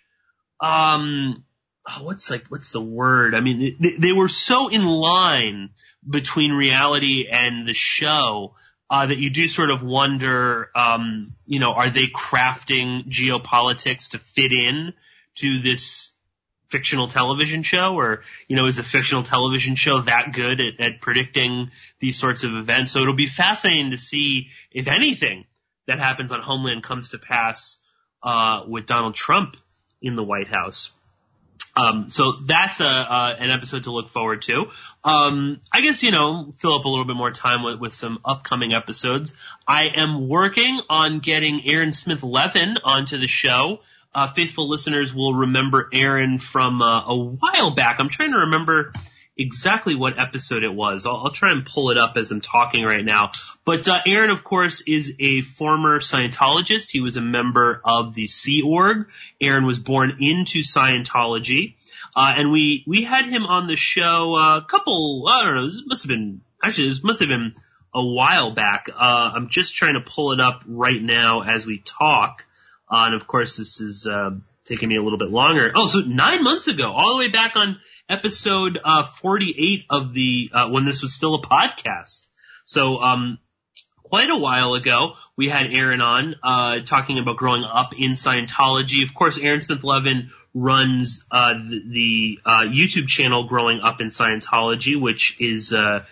what's the word? They were so in line between reality and the show, that you do sort of wonder, are they crafting geopolitics to fit in to this fictional television show? Or, is a fictional television show that good at predicting these sorts of events? So it'll be fascinating to see if anything that happens on Homeland comes to pass, with Donald Trump in the White House. So that's an episode to look forward to. I guess, fill up a little bit more time with some upcoming episodes. I am working on getting Aaron Smith-Levin onto the show. Faithful listeners will remember Aaron from, a while back. I'm trying to remember exactly what episode it was. I'll try and pull it up as I'm talking right now. But, Aaron, of course, is a former Scientologist. He was a member of the Sea Org. Aaron was born into Scientology. And we had him on the show this must have been a while back. I'm just trying to pull it up right now as we talk. And of course, this is, taking me a little bit longer. Oh, so 9 months ago, all the way back on episode 48 of the when this was still a podcast. So quite a while ago, we had Aaron on talking about growing up in Scientology. Of course, Aaron Smith-Levin runs the YouTube channel Growing Up in Scientology, which is a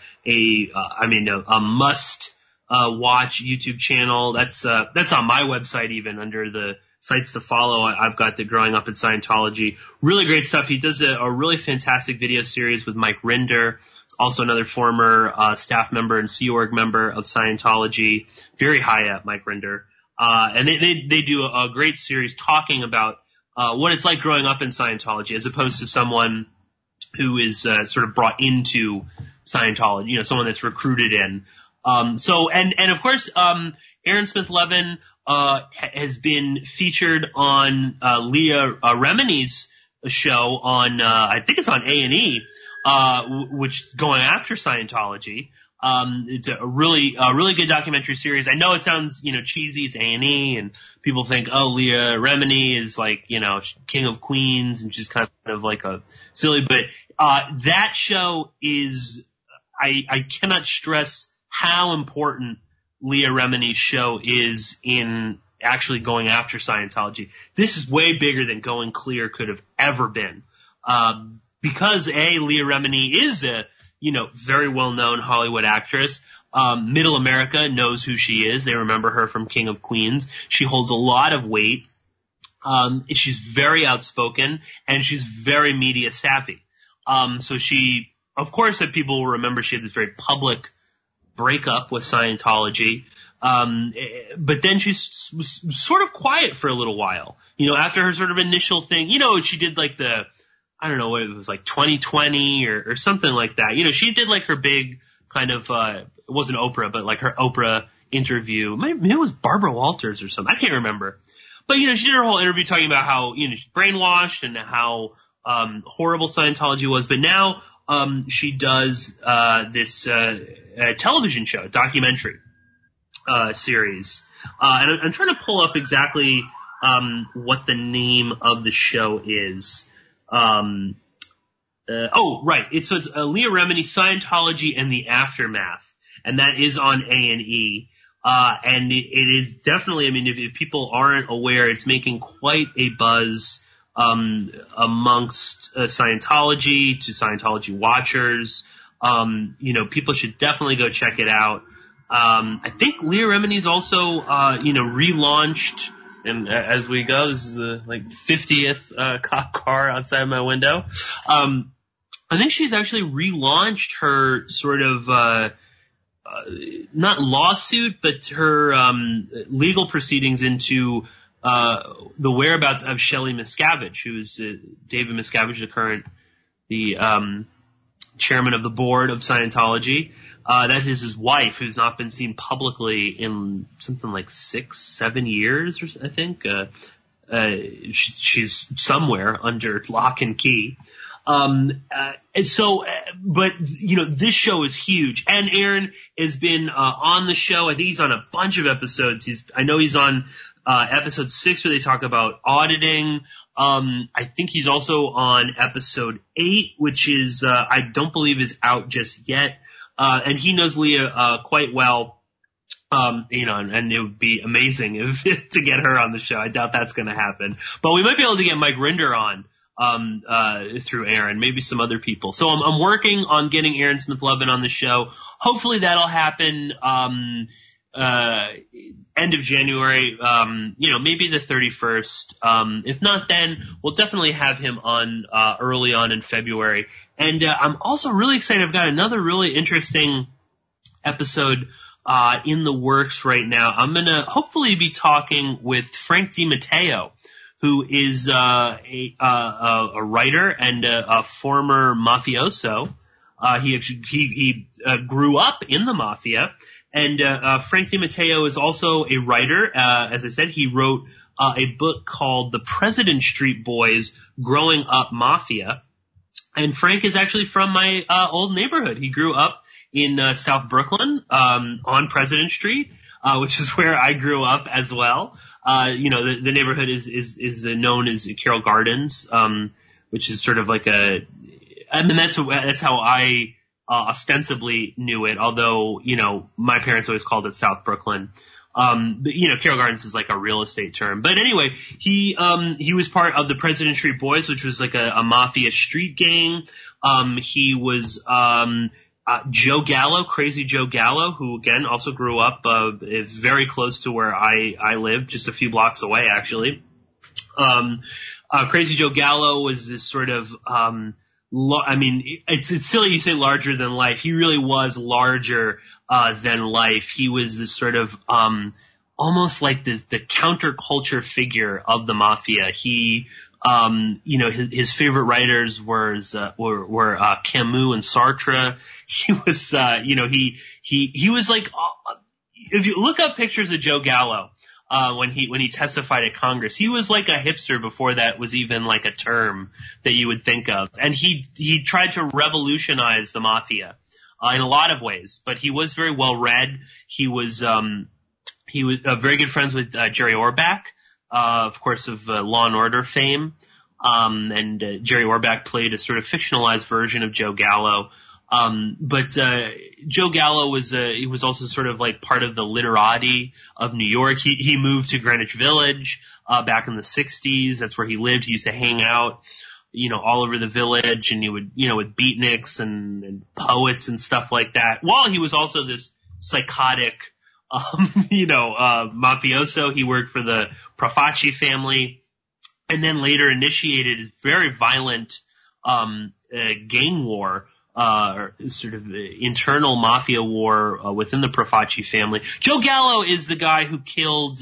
must watch YouTube channel. That's on my website even under the sites to follow. I've got the Growing Up in Scientology. Really great stuff. He does a really fantastic video series with Mike Rinder, also another former staff member and Sea Org member of Scientology. Very high up, Mike Rinder. And they do a great series talking about what it's like growing up in Scientology as opposed to someone who is sort of brought into Scientology, someone that's recruited in. And of course, Aaron Smith-Levin has been featured on Leah Remini's show on I think it's on A&E, which is going after Scientology. It's a really good documentary series. I know it sounds cheesy. It's A&E, and people think, oh, Leah Remini is like King of Queens, and she's kind of like a silly. But that show is I cannot stress how important Leah Remini's show is in actually going after Scientology. This is way bigger than Going Clear could have ever been. Because Leah Remini is a, very well-known Hollywood actress. Middle America knows who she is. They remember her from King of Queens. She holds a lot of weight. She's very outspoken, and she's very media savvy. So she, of course, that people will remember she had this very public breakup with Scientology. But then she's sort of quiet for a little while. After her sort of initial thing, she did like I don't know what it was, like 2020 or something like that. She did like her big kind of, it wasn't Oprah, but like her Oprah interview. Maybe it was Barbara Walters or something. I can't remember. But, she did her whole interview talking about how, she's brainwashed and how, horrible Scientology was. But now, she does, this, television show, documentary, series. And I'm trying to pull up exactly, what the name of the show is. Right. It's Leah Remini, Scientology and the Aftermath. And that is on A&E. And it is definitely, if people aren't aware, it's making quite a buzz, amongst Scientology, to Scientology watchers. People should definitely go check it out. I think Leah Remini's also, relaunched. And as we go, this is the 50th cop car outside my window. I think she's actually relaunched her sort of not lawsuit, but her legal proceedings into the whereabouts of Shelley Miscavige, who is David Miscavige, the chairman of the board of Scientology. That is his wife, who's not been seen publicly in something like 6-7 years, I think. She's somewhere under lock and key. This show is huge. And Aaron has been on the show. I think he's on a bunch of episodes. I know he's on episode 6 where they talk about auditing. I think he's also on episode 8, which is I don't believe is out just yet. And he knows Leah quite well. And it would be amazing to get her on the show. I doubt that's going to happen. But we might be able to get Mike Rinder on through Aaron, maybe some other people. So I'm working on getting Aaron Smith-Levin on the show. Hopefully that'll happen end of January, maybe the 31st. If not then, we'll definitely have him on early on in February. And I'm also really excited. I've got another really interesting episode in the works right now. I'm going to hopefully be talking with Frank DiMatteo, who is a writer and a former mafioso. He grew up in the mafia. And Frank DiMatteo is also a writer. As I said, he wrote a book called The President Street Boys Growing Up Mafia. And Frank is actually from my old neighborhood. He grew up in South Brooklyn on President Street, which is where I grew up as well. The neighborhood is known as Carroll Gardens, which is sort of like that's how I ostensibly knew it, although, my parents always called it South Brooklyn. But, Carroll Gardens is like a real estate term. But anyway, he was part of the President Street Boys, which was like a mafia street gang. He was, Joe Gallo, Crazy Joe Gallo, who again also grew up, is very close to where I live, just a few blocks away actually. Crazy Joe Gallo was this sort of, it's silly you say larger than life. He really was larger than life. He was this sort of almost like the counterculture figure of the mafia. He his favorite writers were Camus and Sartre. He was he was like, if you look up pictures of Joe Gallo when he testified at Congress, he was like a hipster before that was even like a term that you would think of. And he tried to revolutionize the mafia in a lot of ways, but he was very well read. He was very good friends with Jerry Orbach, of course, of Law and Order fame. And Jerry Orbach played a sort of fictionalized version of Joe Gallo. But Joe Gallo he was also sort of like part of the literati of New York. He moved to Greenwich Village, back in the 60s. That's where he lived. He used to hang out, all over the village, and he would, with beatniks and poets and stuff like that. While he was also this psychotic, mafioso. He worked for the Profaci family and then later initiated a very violent, gang war, sort of internal mafia war within the Profaci family. Joe Gallo is the guy who killed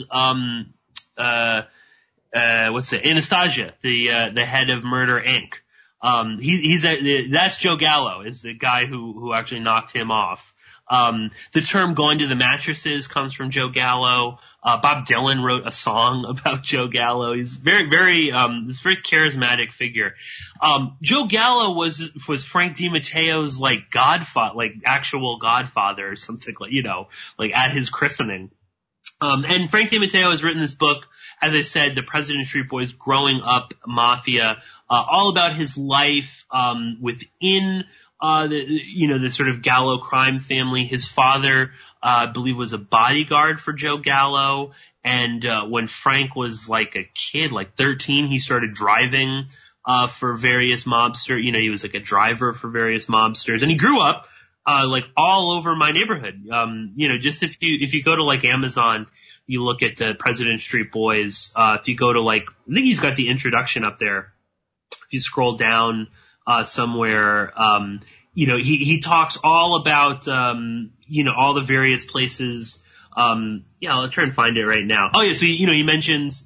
Anastasia, the head of Murder Inc. That's Joe Gallo, is the guy who actually knocked him off. The term going to the mattresses comes from Joe Gallo. Bob Dylan wrote a song about Joe Gallo. He's very, very, this very charismatic figure. Joe Gallo was Frank DiMatteo's like godfather, like actual godfather or something like, like at his christening. And Frank DiMatteo has written this book, as I said, The President Street Boys, Growing Up Mafia, all about his life, within the sort of Gallo crime family. His father, I believe, was a bodyguard for Joe Gallo. And, when Frank was like a kid, like 13, he started driving, for various mobsters. He was like a driver for various mobsters. And he grew up, like all over my neighborhood. Just if you go to like Amazon, you look at President Street Boys, if you go to like, I think he's got the introduction up there. If you scroll down, somewhere, he talks all about, all the various places. I'll try and find it right now. Oh yeah, so, he mentions,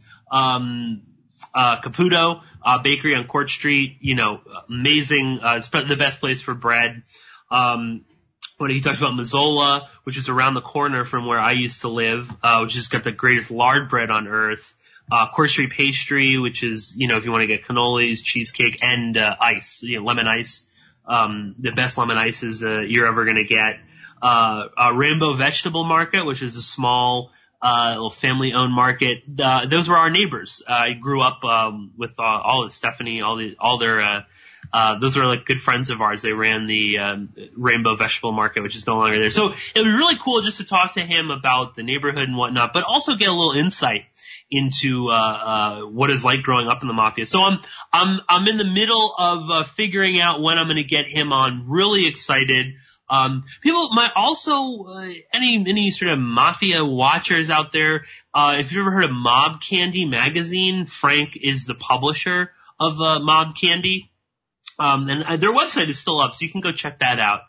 Caputo, bakery on Court Street, amazing, it's the best place for bread. When he talks about Mazzola, which is around the corner from where I used to live, which has got the greatest lard bread on earth. Court Street Pastry, which is, if you want to get cannolis, cheesecake, and, ice, lemon ice. The best lemon ices, you're ever gonna get. Rainbow Vegetable Market, which is a small, little family-owned market. Those were our neighbors. I grew up, with, all of Stephanie, all their, those were like good friends of ours. They ran the, Rainbow Vegetable Market, which is no longer there. So it was really cool just to talk to him about the neighborhood and whatnot, but also get a little insight into what it's like growing up in the mafia. So I'm in the middle of figuring out when I'm going to get him on. Really excited. People might also any sort of mafia watchers out there, if you've ever heard of Mob Candy magazine, Frank is the publisher of Mob Candy. And their website is still up, so you can go check that out.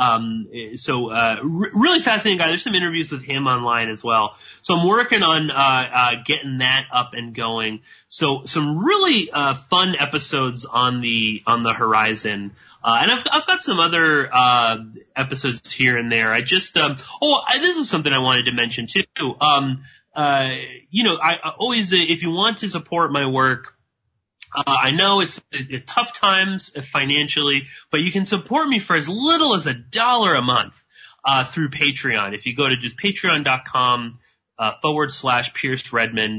Really fascinating guy. There's some interviews with him online as well. So I'm working on, getting that up and going. So some really, fun episodes on the horizon. And I've got some other, episodes here and there. I just, this is something I wanted to mention too. I always, if you want to support my work, I know it's tough times financially, but you can support me for as little as $1 a month, through Patreon. If you go to just patreon.com, /Pierce Redmond,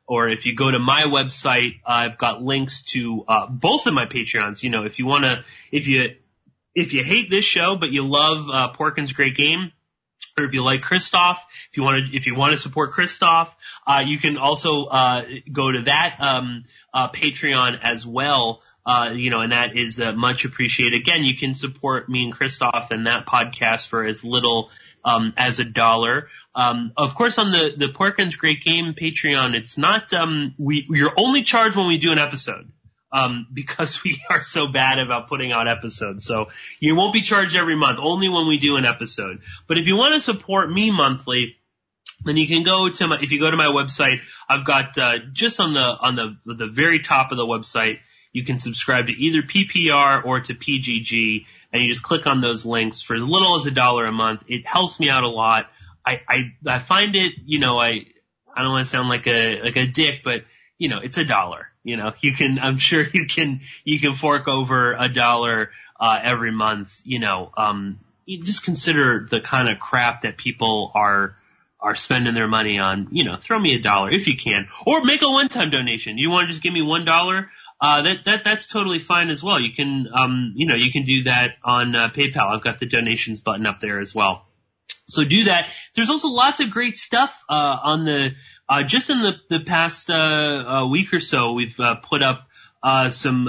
or if you go to my website, I've got links to both of my Patreons. You know, if you hate this show but you love Porkins' Great Game, or if you like Christoph, if you want to support Christoph, you can also go to that Patreon as well. And that is much appreciated. Again, you can support me and Christoph and that podcast for as little as $1. Of course, on the Porkins' Great Game Patreon, it's not you're only charged when we do an episode. Because we are so bad about putting out episodes. So you won't be charged every month, only when we do an episode. But if you want to support me monthly, then you can if you go to my website, I've got, just on the very top of the website, you can subscribe to either PPR or to PGG, and you just click on those links for as little as $1 a month. It helps me out a lot. I find it, I don't want to sound like a dick, but it's $1. I'm sure you can fork over $1 every month. You just consider the kind of crap that people are spending their money on. Throw me $1 if you can, or make a one-time donation. You want to just give me $1? That's totally fine as well. You can, you can do that on PayPal. I've got the donations button up there as well. So do that. There's also lots of great stuff on the. Just in the past week or so, we've put up some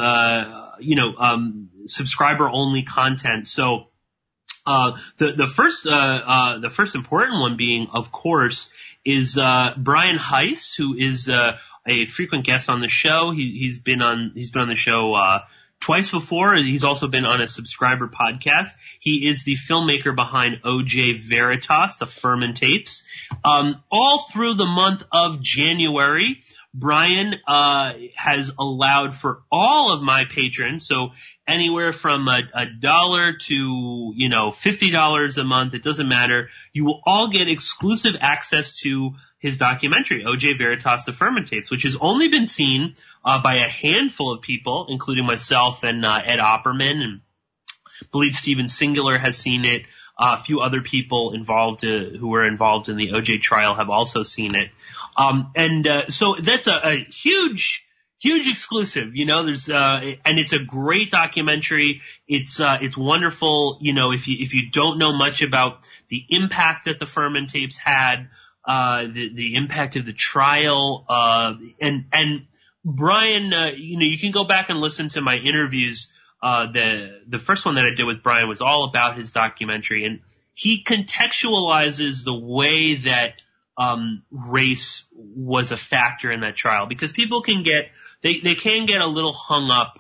subscriber only content. So the first important one being, of course, is Brian Heiss, who is a frequent guest on the show. He's been on the show twice before. He's also been on a subscriber podcast. He is the filmmaker behind O.J. Veritas, the Furman tapes. All through the month of January, Brian has allowed for all of my patrons, so anywhere from $1 to $50 a month, it doesn't matter. You will all get exclusive access to his documentary, O.J. Veritas, the Furman tapes, which has only been seen by a handful of people, including myself and Ed Opperman, and I believe Steven Singular has seen it. A few other people involved who were involved in the O.J. trial have also seen it. So that's a huge exclusive. There's and it's a great documentary. It's wonderful. If you don't know much about the impact that the Furman tapes had, the impact of the trial, and Brian, you can go back and listen to my interviews. The first one that I did with Brian was all about his documentary, and he contextualizes the way that race was a factor in that trial, because people can get a little hung up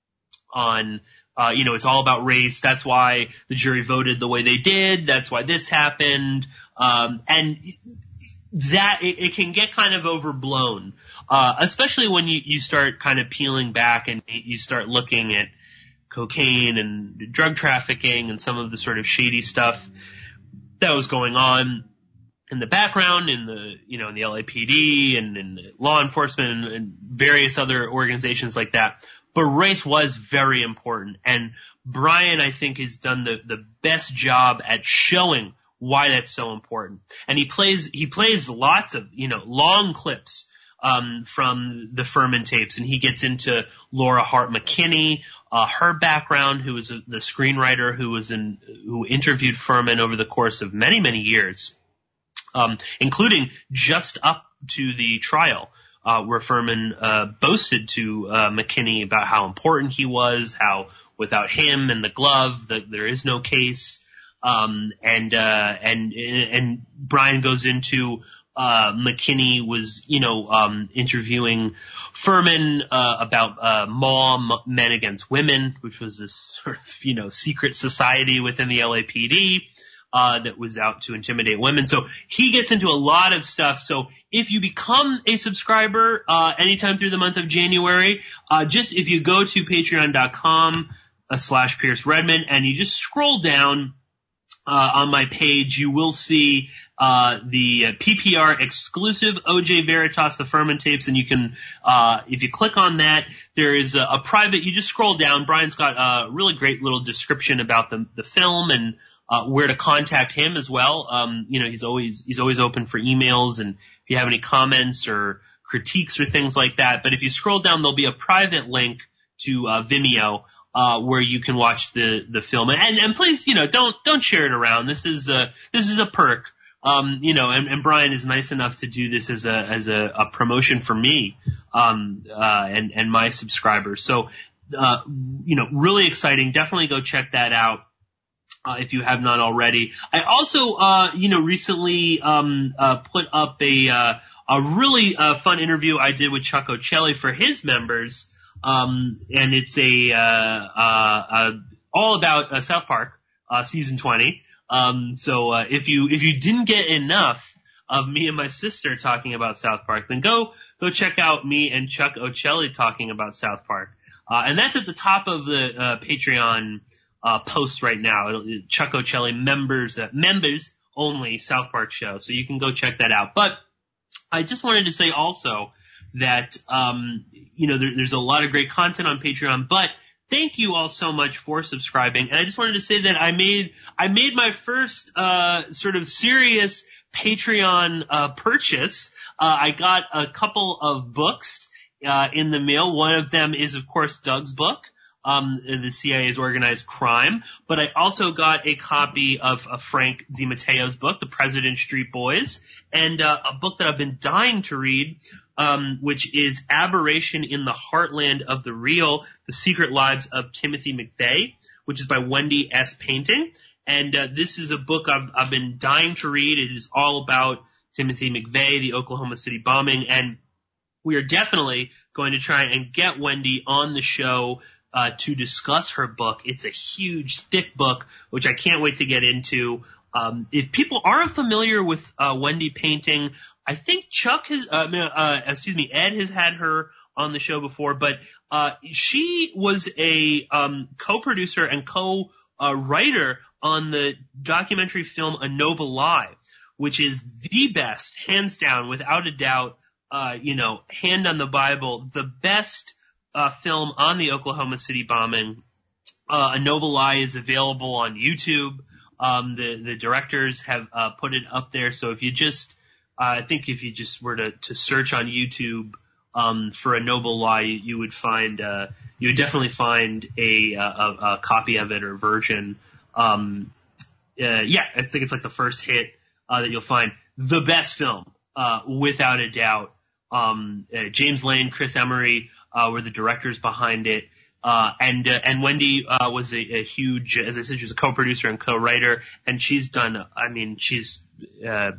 on it's all about race. That's why the jury voted the way they did. That's why this happened. And that it can get kind of overblown, especially when you start kind of peeling back and you start looking at cocaine and drug trafficking and some of the sort of shady stuff that was going on in the background in the LAPD and in the law enforcement and various other organizations like that. But race was very important, and Brian, I think, has done the best job at showing why that's so important. And he plays lots of long clips from the Furman tapes, and he gets into Laura Hart McKinney, her background, who was the screenwriter who interviewed Furman over the course of many, many years, including just up to the trial, where Furman boasted to McKinney about how important he was, how without him and the glove that there is no case. And Brian goes into McKinney was, interviewing Furman about MAW, Men Against Women, which was this sort of, secret society within the LAPD that was out to intimidate women. So he gets into a lot of stuff. So if you become a subscriber anytime through the month of January, just if you go to patreon.com/Pierce Redmond and you just scroll down on my page, you will see the PPR exclusive O.J. Veritas, the Furman tapes, and you can, if you click on that, there is a private, you just scroll down. Brian's got a really great little description about the film and where to contact him as well. He's always open for emails, and if you have any comments or critiques or things like that. But if you scroll down, there'll be a private link to Vimeo where you can watch the film. And please, don't share it around. This is a perk. And Brian is nice enough to do this as a promotion for me, and my subscribers. So, really exciting. Definitely go check that out, if you have not already. I also, recently, put up a really, fun interview I did with Chuck Ocelli for his members. And it's all about, South Park, season 20. So if you didn't get enough of me and my sister talking about South Park, then go check out me and Chuck Ocelli talking about South Park. And that's at the top of the Patreon post right now. Chuck Ocelli members only South Park show. So you can go check that out. But I just wanted to say also that there's a lot of great content on Patreon, but thank you all so much for subscribing. And I just wanted to say that I made my first sort of serious Patreon purchase. I got a couple of books in the mail. One of them is, of course, Doug's book, The CIA's Organized Crime. But I also got a copy of Frank DiMatteo's book, The President Street Boys, and a book that I've been dying to read, which is Aberration in the Heartland of the Real, The Secret Lives of Timothy McVeigh, which is by Wendy S. Painting. And this is a book I've been dying to read. It is all about Timothy McVeigh, the Oklahoma City bombing, and we are definitely going to try and get Wendy on the show to discuss her book. It's a huge, thick book, which I can't wait to get into. If people aren't familiar with Wendy Painting, I think Ed has had her on the show before, but she was a co-producer and co-writer on the documentary film A Noble Lie, which is the best, hands down, without a doubt, hand on the Bible, the best film on the Oklahoma City bombing. A Noble Lie is available on YouTube. The directors have put it up there, so if you just I think if you just were to search on YouTube for A Noble Lie, you would definitely find a copy of it or version. I think it's like the first hit that you'll find. The best film, without a doubt. James Lane, Chris Emery were the directors behind it. And Wendy was a huge, as I said, she was a co-producer and co-writer, and she's done. She's a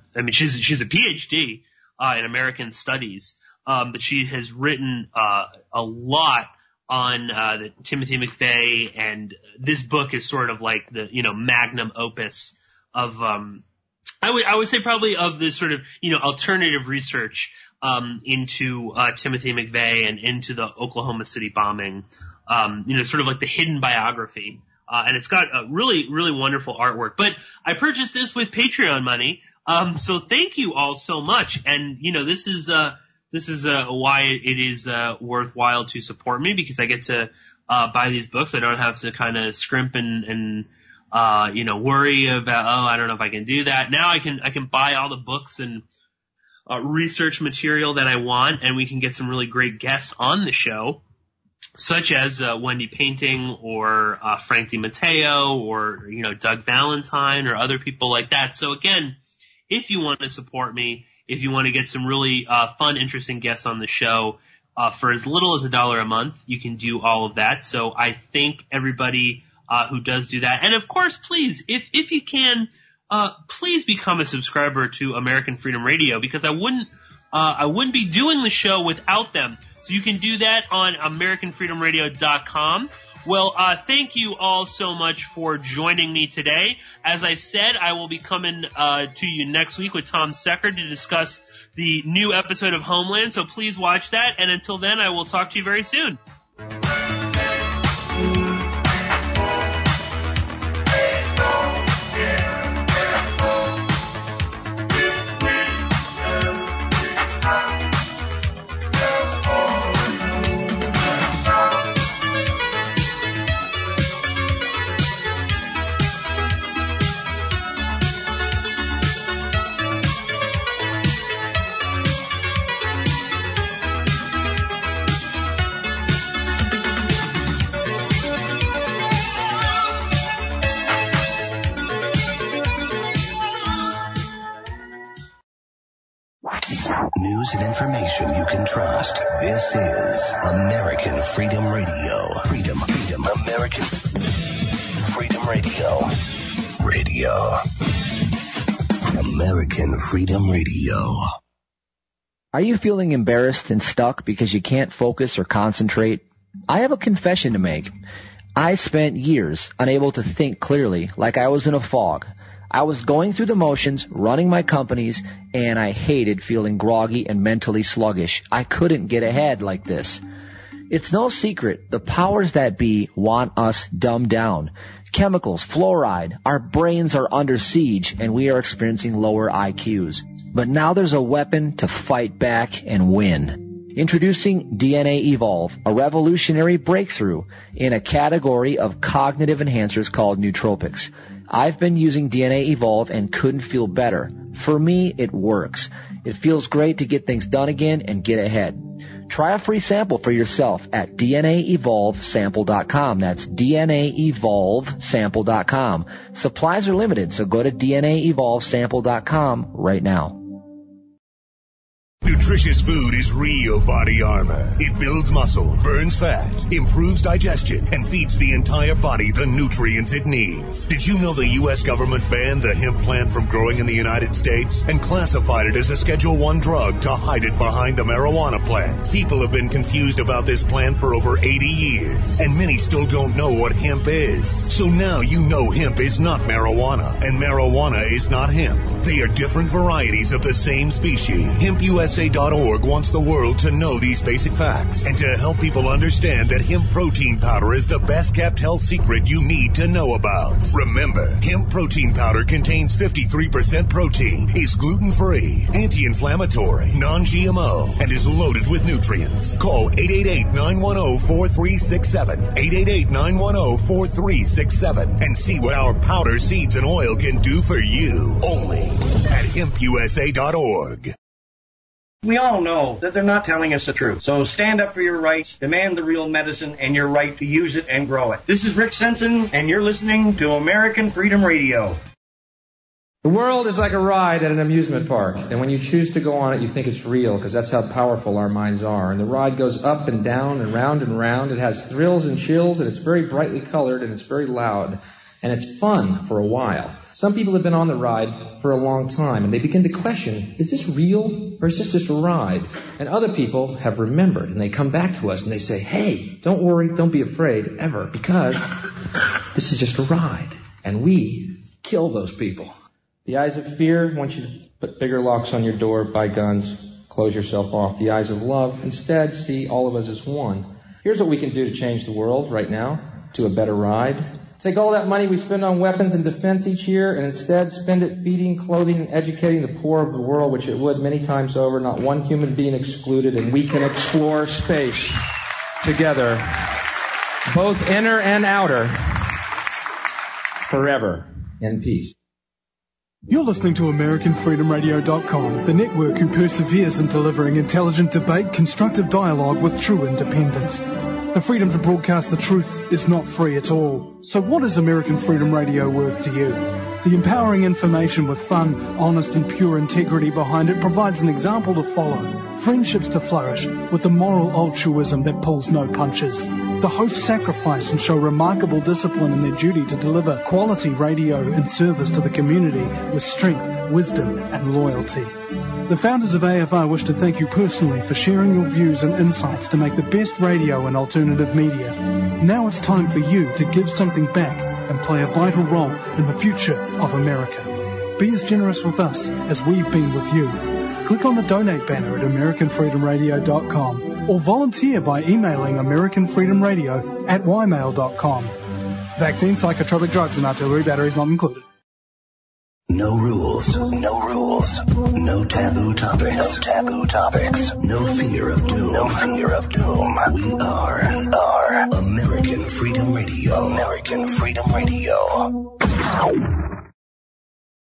PhD in American Studies, but she has written a lot on the Timothy McVeigh, and this book is sort of like the magnum opus of I would say probably of the sort of alternative research into Timothy McVeigh and into the Oklahoma City bombing. Sort of like the hidden biography. And it's got a really, really wonderful artwork. But I purchased this with Patreon money. So thank you all so much. And, this is why it is, worthwhile to support me, because I get to, buy these books. I don't have to kind of scrimp and worry about, I don't know if I can do that. Now I can buy all the books and, research material that I want, and we can get some really great guests on the show, such as Wendy Painting or Frank DiMatteo or Doug Valentine or other people like that. So again, if you want to support me, if you want to get some really fun, interesting guests on the show for as little as $1 a month, you can do all of that. So I thank everybody who does do that. And of course, please, if you can, please become a subscriber to American Freedom Radio, because I wouldn't be doing the show without them. So you can do that on AmericanFreedomRadio.com. Well, thank you all so much for joining me today. As I said, I will be coming to you next week with Tom Secker to discuss the new episode of Homeland. So please watch that. And until then, I will talk to you very soon. News and information you can trust. This is American Freedom Radio. Freedom, American Freedom Radio. American Freedom Radio. Are you feeling embarrassed and stuck because you can't focus or concentrate? I have a confession to make. I spent years unable to think clearly, like I was in a fog. I was going through the motions, running my companies, and I hated feeling groggy and mentally sluggish. I couldn't get ahead like this. It's no secret, the powers that be want us dumbed down. Chemicals, fluoride, our brains are under siege, and we are experiencing lower IQs. But now there's a weapon to fight back and win. Introducing DNA Evolve, a revolutionary breakthrough in a category of cognitive enhancers called nootropics. I've been using DNA Evolve and couldn't feel better. For me, it works. It feels great to get things done again and get ahead. Try a free sample for yourself at DNAEvolveSample.com. That's DNAEvolveSample.com. Supplies are limited, so go to DNAEvolveSample.com right now. Nutritious food is real body armor. It builds muscle, burns fat, improves digestion, and feeds the entire body the nutrients it needs. Did you know the U.S. government banned the hemp plant from growing in the United States and classified it as a Schedule I drug to hide it behind the marijuana plant? People have been confused about this plant for over 80 years, and many still don't know what hemp is. So now you know hemp is not marijuana, and marijuana is not hemp. They are different varieties of the same species. HempUSA.org wants the world to know these basic facts and to help people understand that hemp protein powder is the best kept health secret you need to know about. Remember, hemp protein powder contains 53% protein, is gluten-free, anti-inflammatory, non-GMO, and is loaded with nutrients. Call 888-910-4367, 888-910-4367, and see what our powder, seeds, and oil can do for you. Only at HempUSA.org. We all know that they're not telling us the truth. So stand up for your rights, demand the real medicine, and your right to use it and grow it. This is Rick Sensen, and you're listening to American Freedom Radio. The world is like a ride at an amusement park, and when you choose to go on it, you think it's real, because that's how powerful our minds are. And the ride goes up and down and round and round. It has thrills and chills, and it's very brightly colored, and it's very loud. And it's fun for a while. Some people have been on the ride for a long time, and they begin to question, is this real, or is this just a ride? And other people have remembered, and they come back to us, and they say, hey, don't worry, don't be afraid, ever, because this is just a ride, and we kill those people. The eyes of fear want you to put bigger locks on your door, buy guns, close yourself off. The eyes of love instead see all of us as one. Here's what we can do to change the world right now to a better ride. Take all that money we spend on weapons and defense each year and instead spend it feeding, clothing, and educating the poor of the world, which it would many times over, not one human being excluded, and we can explore space together, both inner and outer, forever in peace. You're listening to AmericanFreedomRadio.com, the network who perseveres in delivering intelligent debate, constructive dialogue with true independence. The freedom to broadcast the truth is not free at all. So what is American Freedom Radio worth to you? The empowering information with fun, honest and pure integrity behind it provides an example to follow. Friendships to flourish with the moral altruism that pulls no punches. The hosts sacrifice and show remarkable discipline in their duty to deliver quality radio and service to the community with strength, wisdom and loyalty. The founders of AFR wish to thank you personally for sharing your views and insights to make the best radio and alternative media. Now it's time for you to give something back and play a vital role in the future of America. Be as generous with us as we've been with you. Click on the donate banner at AmericanFreedomRadio.com or volunteer by emailing AmericanFreedomRadio@ymail.com. Vaccine, psychotropic drugs and artillery batteries not included. No rules, no rules, no taboo topics, no taboo topics, no fear of doom, no fear of doom. We are American Freedom Radio, American Freedom Radio.